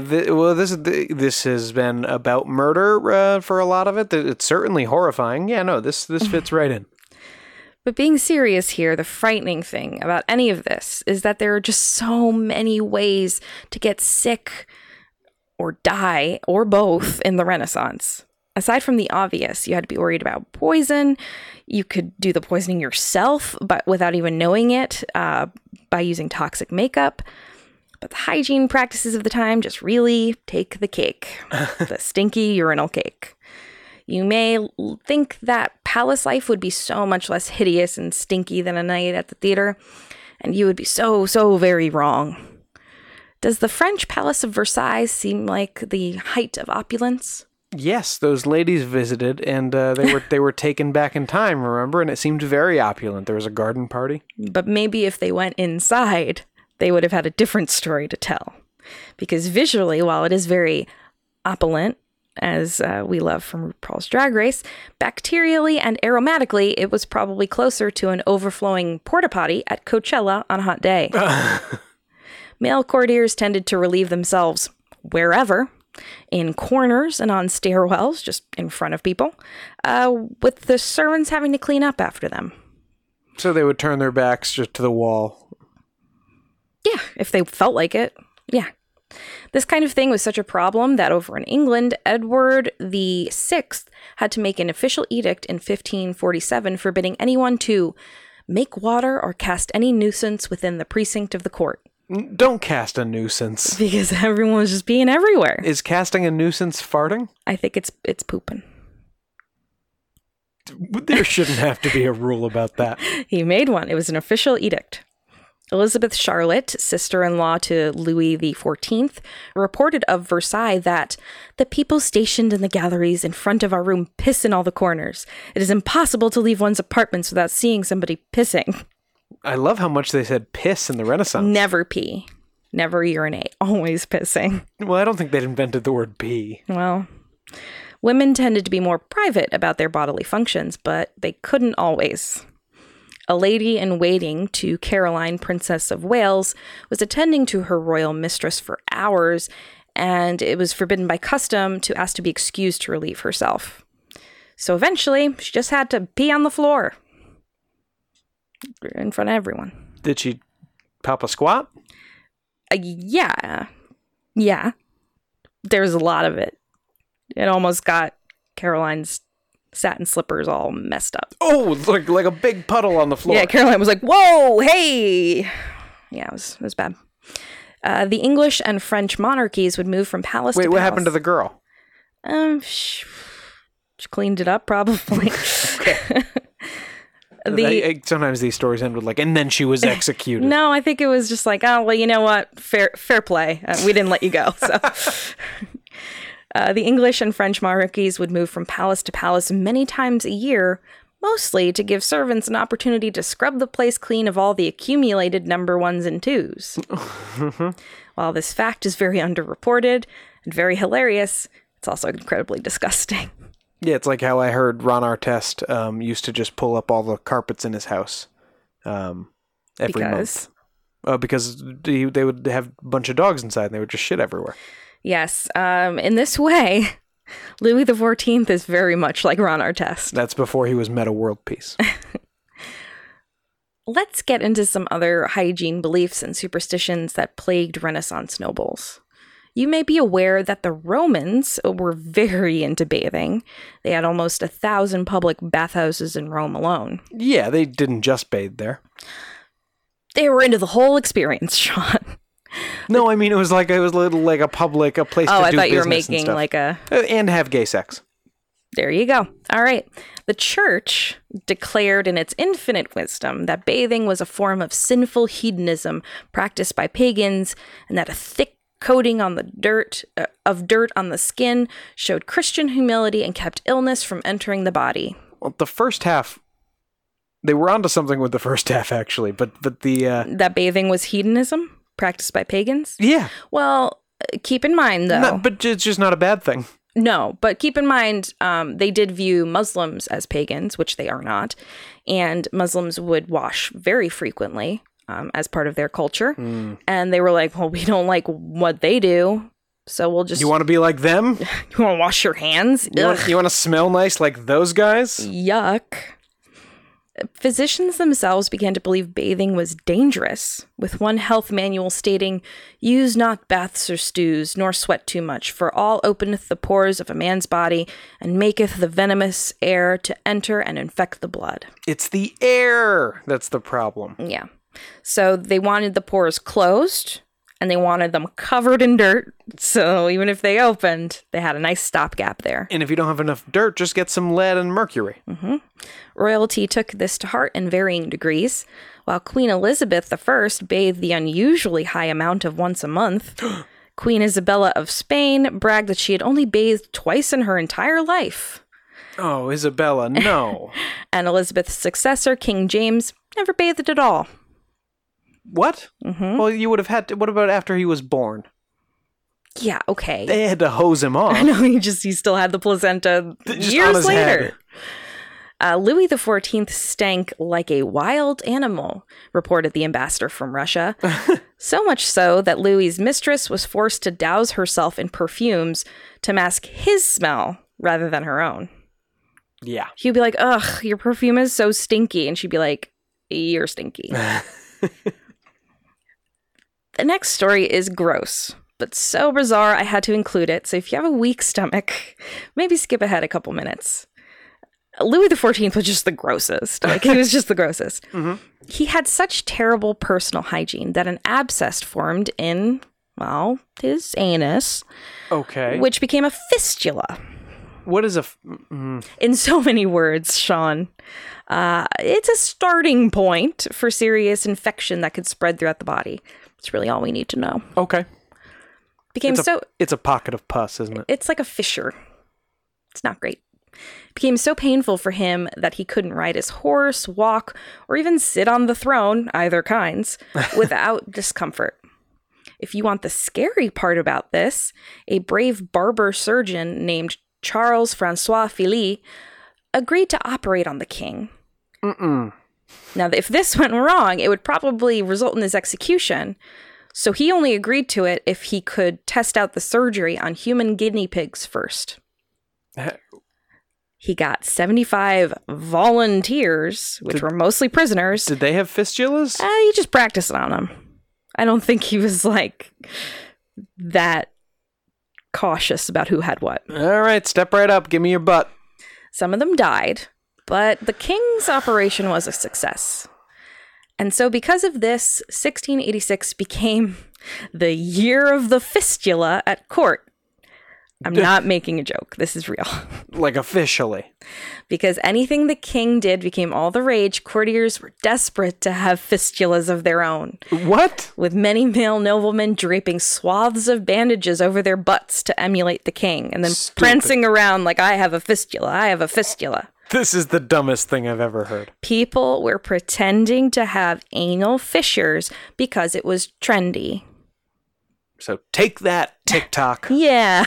This has been about murder for a lot of it. It's certainly horrifying. Yeah, no, this fits right in. But being serious here, the frightening thing about any of this is that there are just so many ways to get sick or die, or both, in the Renaissance. Aside from the obvious, you had to be worried about poison. You could do the poisoning yourself, but without even knowing it, by using toxic makeup. But the hygiene practices of the time just really take the cake. The stinky urinal cake. You may think that palace life would be so much less hideous and stinky than a night at the theater, and you would be so very wrong. Does the French Palace of Versailles seem like the height of opulence? Yes, those ladies visited, and they were taken back in time, remember? And it seemed very opulent. There was a garden party. But maybe if they went inside, they would have had a different story to tell. Because visually, while it is very opulent, as we love from RuPaul's Drag Race, bacterially and aromatically, it was probably closer to an overflowing porta potty at Coachella on a hot day. Male courtiers tended to relieve themselves wherever, in corners and on stairwells, just in front of people, with the servants having to clean up after them. So they would turn their backs just to the wall. Yeah, if they felt like it. Yeah. This kind of thing was such a problem that over in England, Edward VI had to make an official edict in 1547 forbidding anyone to make water or cast any nuisance within the precinct of the court. Don't cast a nuisance. Because everyone was just being everywhere. Is casting a nuisance farting? I think it's pooping. There shouldn't have to be a rule about that. He made one. It was an official edict. Elizabeth Charlotte, sister-in-law to Louis XIV, reported of Versailles that the people stationed in the galleries in front of our room piss in all the corners. It is impossible to leave one's apartments without seeing somebody pissing. I love how much they said piss in the Renaissance. Never pee. Never urinate. Always pissing. Well, I don't think they'd invented the word pee. Well, women tended to be more private about their bodily functions, but they couldn't always. A lady in waiting to Caroline, Princess of Wales, was attending to her royal mistress for hours, and it was forbidden by custom to ask to be excused to relieve herself. So eventually, she just had to pee on the floor. In front of everyone. Did she pop a squat? Yeah. There was a lot of it. It almost got Caroline's satin slippers all messed up. Oh, like a big puddle on the floor. Yeah, Caroline was like, whoa, hey! Yeah, it was bad. The English and French monarchies would move from palace to palace. Wait, what happened to the girl? She cleaned it up, probably. Okay. Sometimes these stories end with like, and then she was executed. No, I think it was just like, oh, well, you know what? Fair play. We didn't let you go. So, the English and French monarchies would move from palace to palace many times a year, mostly to give servants an opportunity to scrub the place clean of all the accumulated number ones and twos. While this fact is very underreported and very hilarious, it's also incredibly disgusting. Yeah, it's like how I heard Ron Artest used to just pull up all the carpets in his house every month. Because they would have a bunch of dogs inside and they would just shit everywhere. Yes. In this way, Louis XIV is very much like Ron Artest. That's before he was Meta World Peace. Let's get into some other hygiene beliefs and superstitions that plagued Renaissance nobles. You may be aware that the Romans were very into bathing. They had almost 1,000 public bathhouses in Rome alone. Yeah, they didn't just bathe there. They were into the whole experience, Sean. No, I mean it was like a place to do business. Oh, I thought you were making like a and have gay sex. There you go. All right. The church declared in its infinite wisdom that bathing was a form of sinful hedonism practiced by pagans, and that a thick coating on the dirt on the skin showed Christian humility and kept illness from entering the body. Well, the first half, they were onto something with the first half actually, but the that bathing was hedonism practiced by pagans? Yeah. Well, keep in mind though. But it's just not a bad thing. No, but keep in mind, they did view Muslims as pagans, which they are not, and Muslims would wash very frequently as part of their culture, and they were like, well, we don't like what they do, so we'll just... You want to be like them? You want to wash your hands? You want to smell nice like those guys? Yuck. Physicians themselves began to believe bathing was dangerous, with one health manual stating, "Use not baths or stews, nor sweat too much, for all openeth the pores of a man's body, and maketh the venomous air to enter and infect the blood." It's the air that's the problem. Yeah. So they wanted the pores closed, and they wanted them covered in dirt, so even if they opened, they had a nice stopgap there. And if you don't have enough dirt, just get some lead and mercury. Mm-hmm. Royalty took this to heart in varying degrees. While Queen Elizabeth I bathed the unusually high amount of once a month, Queen Isabella of Spain bragged that she had only bathed twice in her entire life. Oh, Isabella, no. And Elizabeth's successor, King James, never bathed at all. What? Mm-hmm. Well, you would have had to... What about after he was born? Yeah, okay. They had to hose him off. I know, he still had the placenta just years later. Head. Louis XIV stank like a wild animal, reported the ambassador from Russia. So much so that Louis's mistress was forced to douse herself in perfumes to mask his smell rather than her own. Yeah. He'd be like, "Ugh, your perfume is so stinky." And she'd be like, "You're stinky." The next story is gross, but so bizarre I had to include it. So if you have a weak stomach, maybe skip ahead a couple minutes. Louis XIV was just the grossest. Like, he was just the grossest. Mm-hmm. He had such terrible personal hygiene that an abscess formed in, well, his anus. Okay. Which became a fistula. What is a... In so many words, Sean. It's a starting point for serious infection that could spread throughout the body. It's really all we need to know. Okay. It's a pocket of pus, isn't it? It's like a fissure. It's not great. It became so painful for him that he couldn't ride his horse, walk, or even sit on the throne, either kinds, without discomfort. If you want the scary part about this, a brave barber surgeon named Charles Francois Philly agreed to operate on the king. Now, if this went wrong, it would probably result in his execution. So he only agreed to it if he could test out the surgery on human guinea pigs first. He got 75 volunteers, which were mostly prisoners. Did they have fistulas? He just practiced on them. I don't think he was, like, that cautious about who had what. All right, step right up. Give me your butt. Some of them died, but the king's operation was a success. And so because of this, 1686 became the year of the fistula at court. I'm not making a joke. This is real. Like officially. Because anything the king did became all the rage. Courtiers were desperate to have fistulas of their own. What? With many male noblemen draping swaths of bandages over their butts to emulate the king. And then prancing around like, "I have a fistula, I have a fistula." This is the dumbest thing I've ever heard. People were pretending to have anal fissures because it was trendy. So take that, TikTok. Yeah.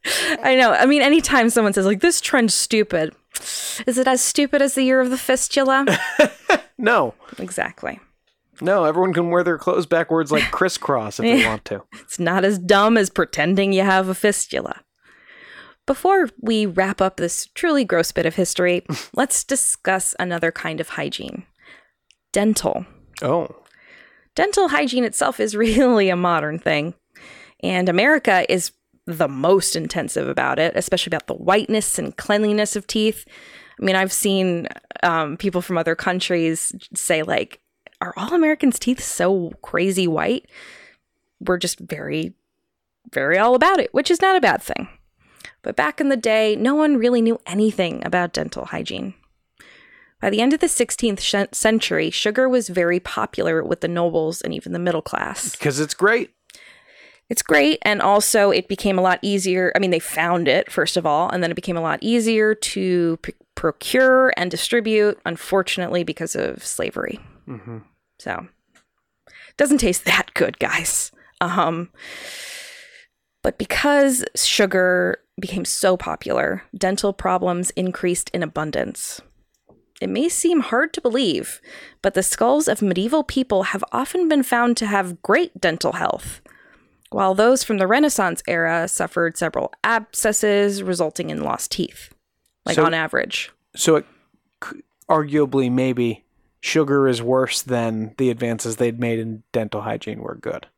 I know. I mean, anytime someone says, like, this trend's stupid, is it as stupid as the year of the fistula? No. Exactly. No, everyone can wear their clothes backwards like crisscross if they want to. It's not as dumb as pretending you have a fistula. Before we wrap up this truly gross bit of history, let's discuss another kind of hygiene. Dental. Oh. Dental hygiene itself is really a modern thing, and America is the most intensive about it, especially about the whiteness and cleanliness of teeth. I mean, I've seen people from other countries say, like, are all Americans' teeth so crazy white? We're just very, very all about it, which is not a bad thing. But back in the day, no one really knew anything about dental hygiene. By the end of the 16th century, sugar was very popular with the nobles and even the middle class. Because it's great. It's great, and also it became a lot easier. I mean, they found it, first of all, and then it became a lot easier to procure and distribute, unfortunately, because of slavery. Mm-hmm. So, it doesn't taste that good, guys. But because sugar became so popular, dental problems increased in abundance. It may seem hard to believe, but the skulls of medieval people have often been found to have great dental health, while those from the Renaissance era suffered several abscesses resulting in lost teeth, on average. So arguably, maybe sugar is worse than the advances they'd made in dental hygiene were good.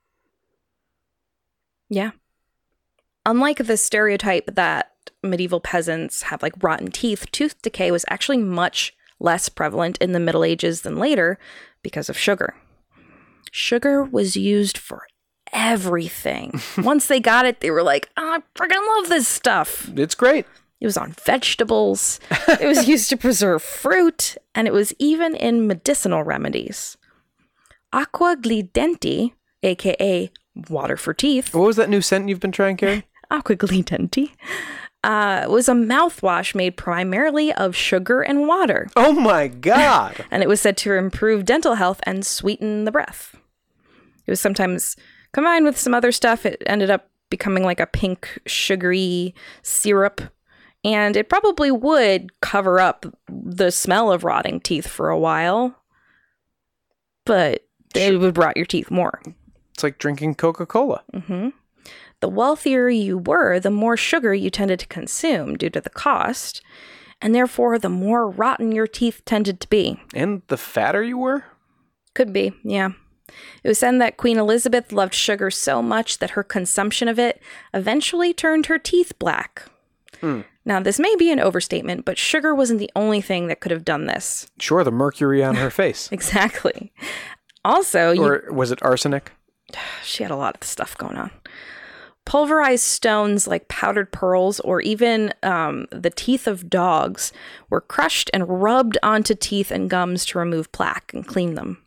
Yeah. Unlike the stereotype that medieval peasants have like rotten teeth, tooth decay was actually much less prevalent in the Middle Ages than later because of sugar. Sugar was used for everything. Once they got it, they were like, oh, I freaking love this stuff. It's great. It was on vegetables. It was used to preserve fruit, and it was even in medicinal remedies. Aqua glidenti, aka water for teeth. What was that new scent you've been trying, Carrie? Aqua glidenti. Was a mouthwash made primarily of sugar and water. Oh my God. And it was said to improve dental health and sweeten the breath. It was sometimes combined with some other stuff. It ended up becoming like a pink, sugary syrup. And it probably would cover up the smell of rotting teeth for a while. But it would rot your teeth more. It's like drinking Coca-Cola. Mm-hmm. The wealthier you were, the more sugar you tended to consume due to the cost. And therefore, the more rotten your teeth tended to be. And the fatter you were? Could be, yeah. It was said that Queen Elizabeth loved sugar so much that her consumption of it eventually turned her teeth black. Now, this may be an overstatement, but sugar wasn't the only thing that could have done this. Sure, the mercury on her face. Exactly. Also... Or was it arsenic? She had a lot of stuff going on. Pulverized stones like powdered pearls or even the teeth of dogs were crushed and rubbed onto teeth and gums to remove plaque and clean them.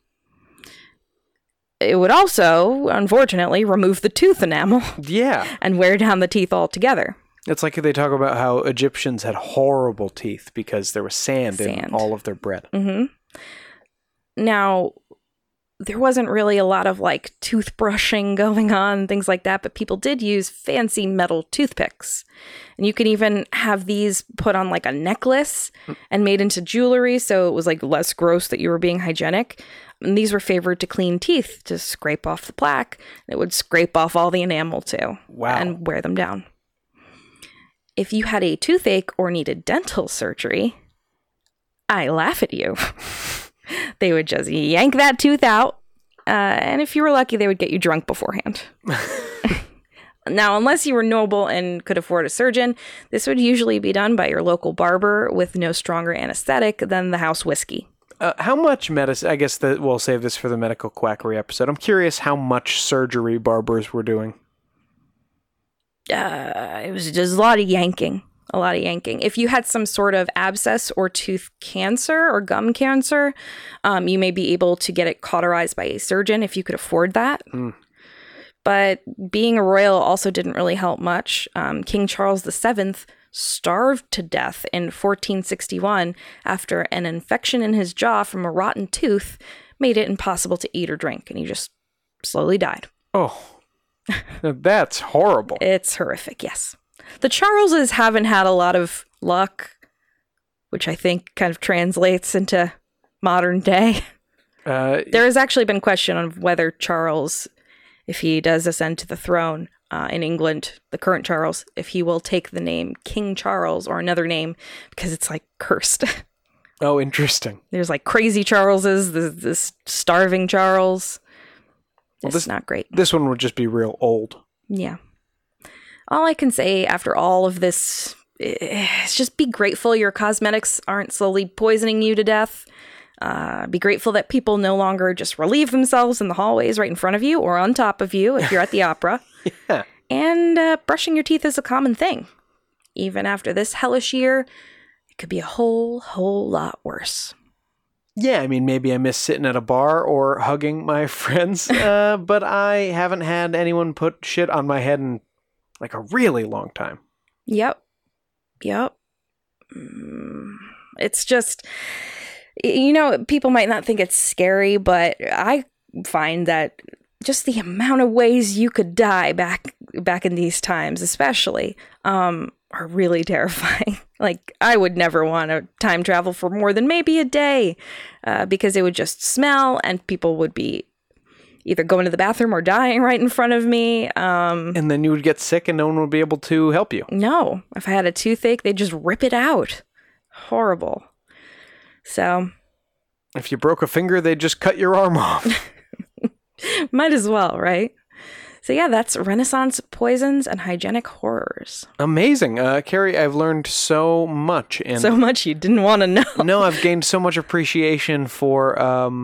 It would also, unfortunately, remove the tooth enamel. Yeah. And wear down the teeth altogether. It's like they talk about how Egyptians had horrible teeth because there was sand in all of their bread. Mm-hmm. Now, there wasn't really a lot of like toothbrushing going on, things like that, but people did use fancy metal toothpicks. And you could even have these put on like a necklace and made into jewelry, so it was like less gross that you were being hygienic. And these were favored to clean teeth, to scrape off the plaque. It would scrape off all the enamel too. Wow. And wear them down. If you had a toothache or needed dental surgery, I laugh at you. They would just yank that tooth out, and if you were lucky, they would get you drunk beforehand. Now, unless you were noble and could afford a surgeon, this would usually be done by your local barber with no stronger anesthetic than the house whiskey. How much medicine? I guess that we'll save this for the medical quackery episode. I'm curious how much surgery barbers were doing. It was just a lot of yanking. If you had some sort of abscess or tooth cancer or gum cancer, you may be able to get it cauterized by a surgeon if you could afford that. But being a royal also didn't really help much. King Charles VII starved to death in 1461 after an infection in his jaw from a rotten tooth made it impossible to eat or drink, and he just slowly died. Oh, that's horrible. It's horrific, yes. The Charleses haven't had a lot of luck, which I think kind of translates into modern day. There has actually been question on whether Charles, if he does ascend to the throne in England, the current Charles, if he will take the name King Charles or another name, because it's like cursed. Oh, interesting. There's like crazy Charleses, this starving Charles. Well, It's not great. This one would just be real old. Yeah. All I can say after all of this is just be grateful your cosmetics aren't slowly poisoning you to death. Be grateful that people no longer just relieve themselves in the hallways right in front of you or on top of you if you're at the opera. Yeah. And brushing your teeth is a common thing. Even after this hellish year, it could be a whole lot worse. Yeah, I mean, maybe I miss sitting at a bar or hugging my friends, but I haven't had anyone put shit on my head in like a really long time. Yep. It's just, you know, people might not think it's scary, but I find that just the amount of ways you could die back in these times, especially, are really terrifying. Like, I would never want to time travel for more than maybe a day, because it would just smell and people would be either going to the bathroom or dying right in front of me. And then you would get sick and no one would be able to help you. No, if I had a toothache, they'd just rip it out. Horrible. So. If you broke a finger, they'd just cut your arm off. Might as well, right? So yeah, that's Renaissance poisons and hygienic horrors. Amazing. Carrie, I've learned so much. And so much you didn't want to know. No, I've gained so much appreciation for,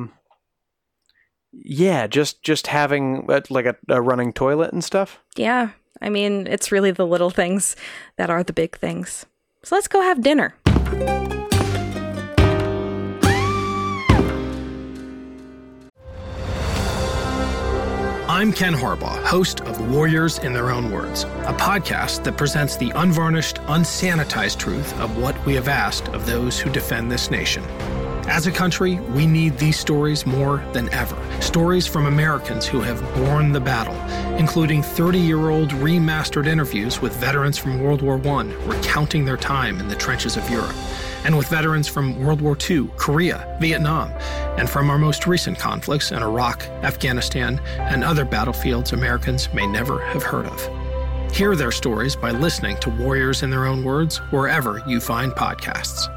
just having like a running toilet and stuff. Yeah. I mean, it's really the little things that are the big things. So let's go have dinner. I'm Ken Harbaugh, host of Warriors in Their Own Words, a podcast that presents the unvarnished, unsanitized truth of what we have asked of those who defend this nation. As a country, we need these stories more than ever. Stories from Americans who have borne the battle, including 30-year-old remastered interviews with veterans from World War I recounting their time in the trenches of Europe, and with veterans from World War II, Korea, Vietnam, and from our most recent conflicts in Iraq, Afghanistan, and other battlefields Americans may never have heard of. Hear their stories by listening to Warriors in Their Own Words wherever you find podcasts.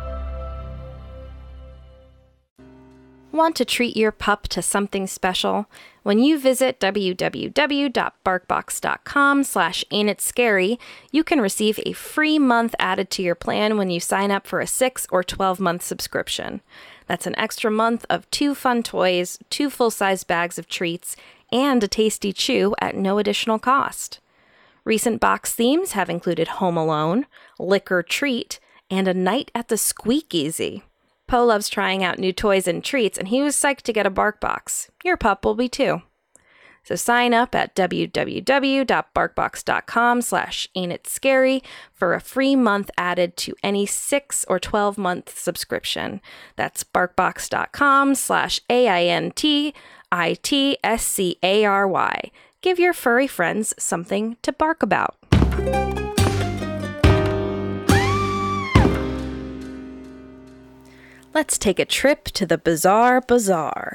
Want to treat your pup to something special? When you visit www.barkbox.com/ain'titscary, you can receive a free month added to your plan when you sign up for a 6 or 12-month subscription. That's an extra month of 2 fun toys, 2 full-size bags of treats, and a tasty chew at no additional cost. Recent box themes have included Home Alone, Lick or Treat, and A Night at the Squeakeasy. Poe loves trying out new toys and treats, and he was psyched to get a BarkBox. Your pup will be too. So sign up at www.barkbox.com/ain'titscary for a free month added to any 6 or 12-month subscription. That's barkbox.com/AINTITSCARY. Give your furry friends something to bark about. Let's take a trip to the Bizarre Bazaar.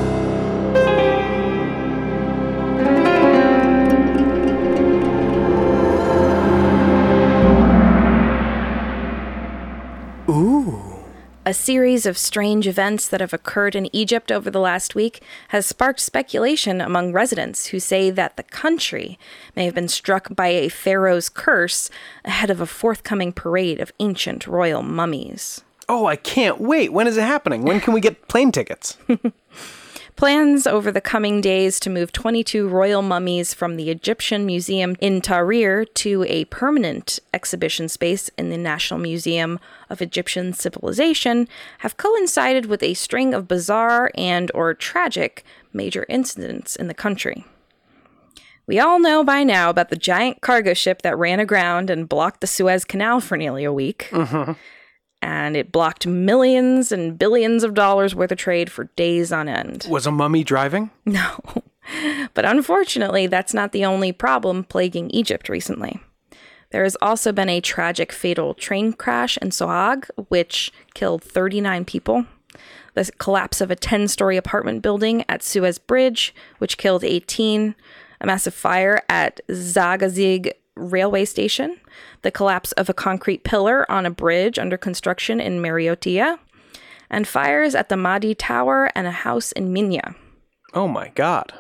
Ooh. A series of strange events that have occurred in Egypt over the last week has sparked speculation among residents who say that the country may have been struck by a pharaoh's curse ahead of a forthcoming parade of ancient royal mummies. Oh, I can't wait. When is it happening? When can we get plane tickets? Plans over the coming days to move 22 royal mummies from the Egyptian Museum in Tahrir to a permanent exhibition space in the National Museum of Egyptian Civilization have coincided with a string of bizarre and/or tragic major incidents in the country. We all know by now about the giant cargo ship that ran aground and blocked the Suez Canal for nearly a week. Mm-hmm. And it blocked millions and billions of dollars worth of trade for days on end. Was a mummy driving? No. But unfortunately, that's not the only problem plaguing Egypt recently. There has also been a tragic fatal train crash in Sohag, which killed 39 people. The collapse of a 10-story apartment building at Suez Bridge, which killed 18. A massive fire at Zagazig railway station. The collapse of a concrete pillar on a bridge under construction in Mariotia. And fires at the Mahdi Tower and a house in Minya. Oh my God.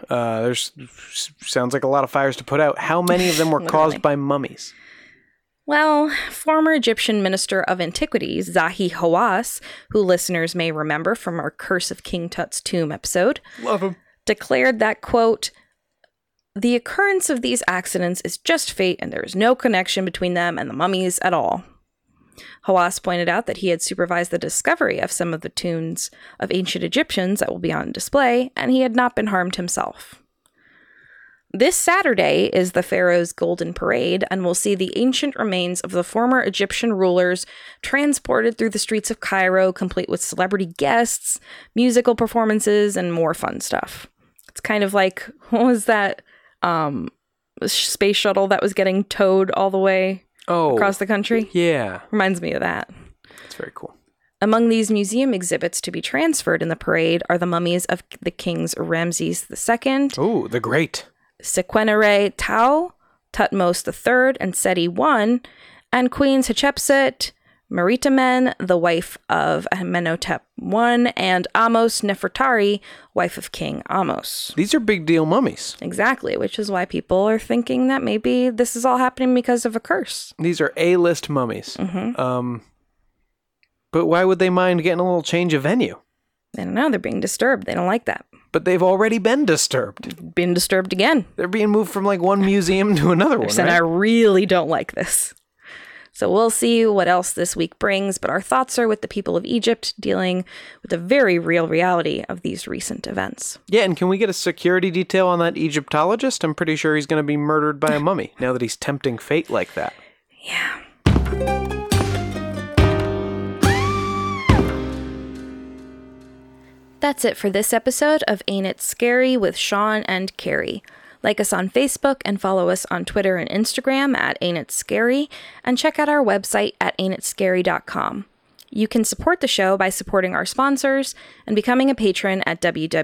Sounds like a lot of fires to put out. How many of them were caused by mummies? Well, former Egyptian Minister of Antiquities, Zahi Hawass, who listeners may remember from our Curse of King Tut's Tomb episode, Love him. declared that, quote, "The occurrence of these accidents is just fate and there is no connection between them and the mummies at all." Hawass pointed out that he had supervised the discovery of some of the tombs of ancient Egyptians that will be on display, and he had not been harmed himself. This Saturday is the Pharaoh's Golden Parade, and we'll see the ancient remains of the former Egyptian rulers transported through the streets of Cairo, complete with celebrity guests, musical performances, and more fun stuff. It's kind of like, what was that space shuttle that was getting towed all the way across the country? Yeah. Reminds me of that. That's very cool. Among these museum exhibits to be transferred in the parade are the mummies of the kings Ramses II. Oh, the Great. Sequenere Tau, Tutmos III, and Seti I, and Queens Hatshepsut, Meritamen, the wife of Amenhotep I, and Amos Nefertari, wife of King Amos. These are big deal mummies. Exactly, which is why people are thinking that maybe this is all happening because of a curse. These are A-list mummies. Mm-hmm. But why would they mind getting a little change of venue? I don't know, they're being disturbed. They don't like that. But they've already been disturbed. Been disturbed again. They're being moved from like one museum to another one, And right? I really don't like this. So we'll see what else this week brings, but our thoughts are with the people of Egypt dealing with the very real reality of these recent events. Yeah, and can we get a security detail on that Egyptologist? I'm pretty sure he's going to be murdered by a mummy now that he's tempting fate like that. Yeah. That's it for this episode of Ain't It Scary with Sean and Carrie. Like us on Facebook and follow us on Twitter and Instagram at Ain't It Scary, and check out our website at ain'titscary.com. You can support the show by supporting our sponsors and becoming a patron at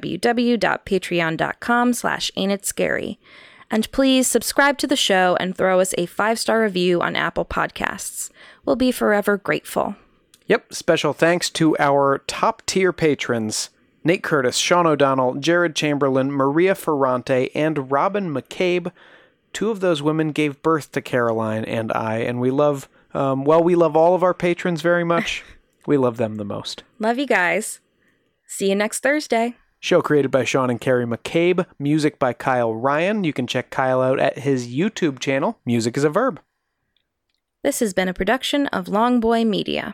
www.patreon.com/ain'titscary. And please subscribe to the show and throw us a 5-star review on Apple Podcasts. We'll be forever grateful. Yep, special thanks to our top-tier patrons, Nate Curtis, Sean O'Donnell, Jared Chamberlain, Maria Ferrante, and Robin McCabe. 2 of those women gave birth to Caroline and I, and we love, we love all of our patrons very much. We love them the most. Love you guys. See you next Thursday. Show created by Sean and Carrie McCabe. Music by Kyle Ryan. You can check Kyle out at his YouTube channel, Music is a Verb. This has been a production of Longboy Media.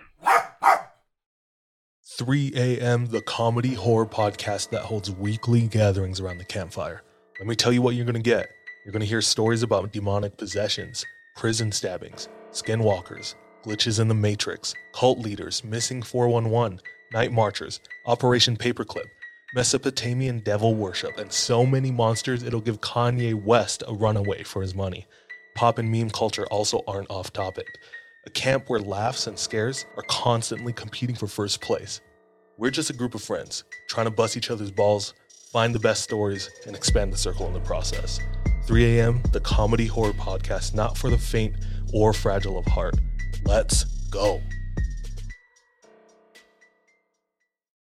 3 a.m., the comedy horror podcast that holds weekly gatherings around the campfire. Let me tell you what you're going to get. You're going to hear stories about demonic possessions, prison stabbings, skinwalkers, glitches in the Matrix, cult leaders, missing 411, night marchers, Operation Paperclip, Mesopotamian devil worship, and so many monsters it'll give Kanye West a runaway for his money. Pop and meme culture also aren't off topic. A camp where laughs and scares are constantly competing for first place. We're just a group of friends, trying to bust each other's balls, find the best stories, and expand the circle in the process. 3 a.m., the comedy horror podcast not for the faint or fragile of heart. Let's go.